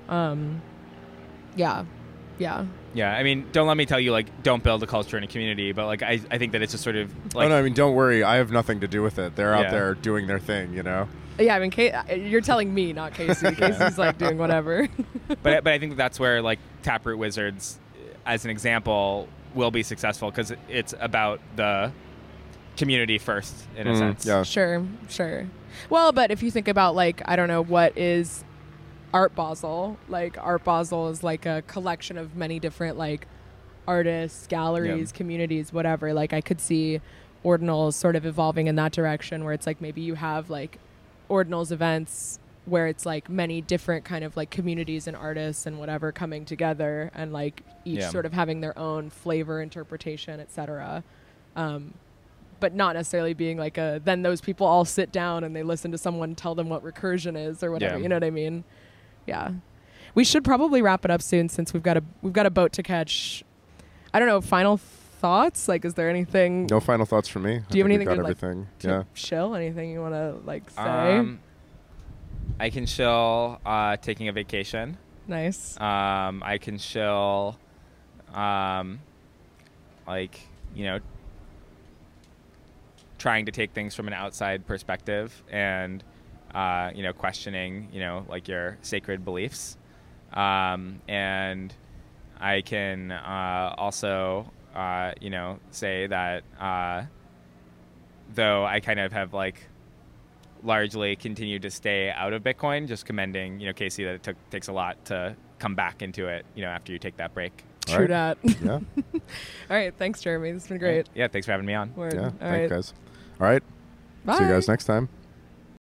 Yeah. I mean, don't let me tell you like don't build a culture in a community, but like I think that it's just sort of like, oh no, I mean, don't worry, I have nothing to do with it. They're out there doing their thing, you know. Yeah, I mean, you're telling me, not Casey. Casey's like doing whatever. but I think that's where like Taproot Wizards, as an example, will be successful, because it's about the community first, in a sense. Yeah. Sure. Well, but if you think about like, I don't know, what is Art Basel? Like Art Basel is like a collection of many different like artists, galleries, communities, whatever. Like I could see ordinals sort of evolving in that direction, where it's like maybe you have like ordinals events where it's like many different kind of like communities and artists and whatever coming together, and like each sort of having their own flavor, interpretation, etc. But not necessarily being like then those people all sit down and they listen to someone tell them what recursion is or whatever. You know what I mean? Yeah. We should probably wrap it up soon, since we've got a boat to catch. I don't know, final thoughts? Like, is there anything? No final thoughts from me. Do you have anything got you'd everything? to chill? Anything you want to like say? I can chill taking a vacation. Nice. I can chill like, you know, trying to take things from an outside perspective and, you know, questioning, you know, like your sacred beliefs. And I can also, you know, say that though I kind of have like largely continued to stay out of Bitcoin, just commending, you know, Casey, that it takes a lot to come back into it, you know, after you take that break. True that. Yeah. All right. Thanks, Jeremy. This has been great. Yeah. Thanks for having me on. Word. Yeah. All Thanks, right. guys. All right. Bye. See you guys next time.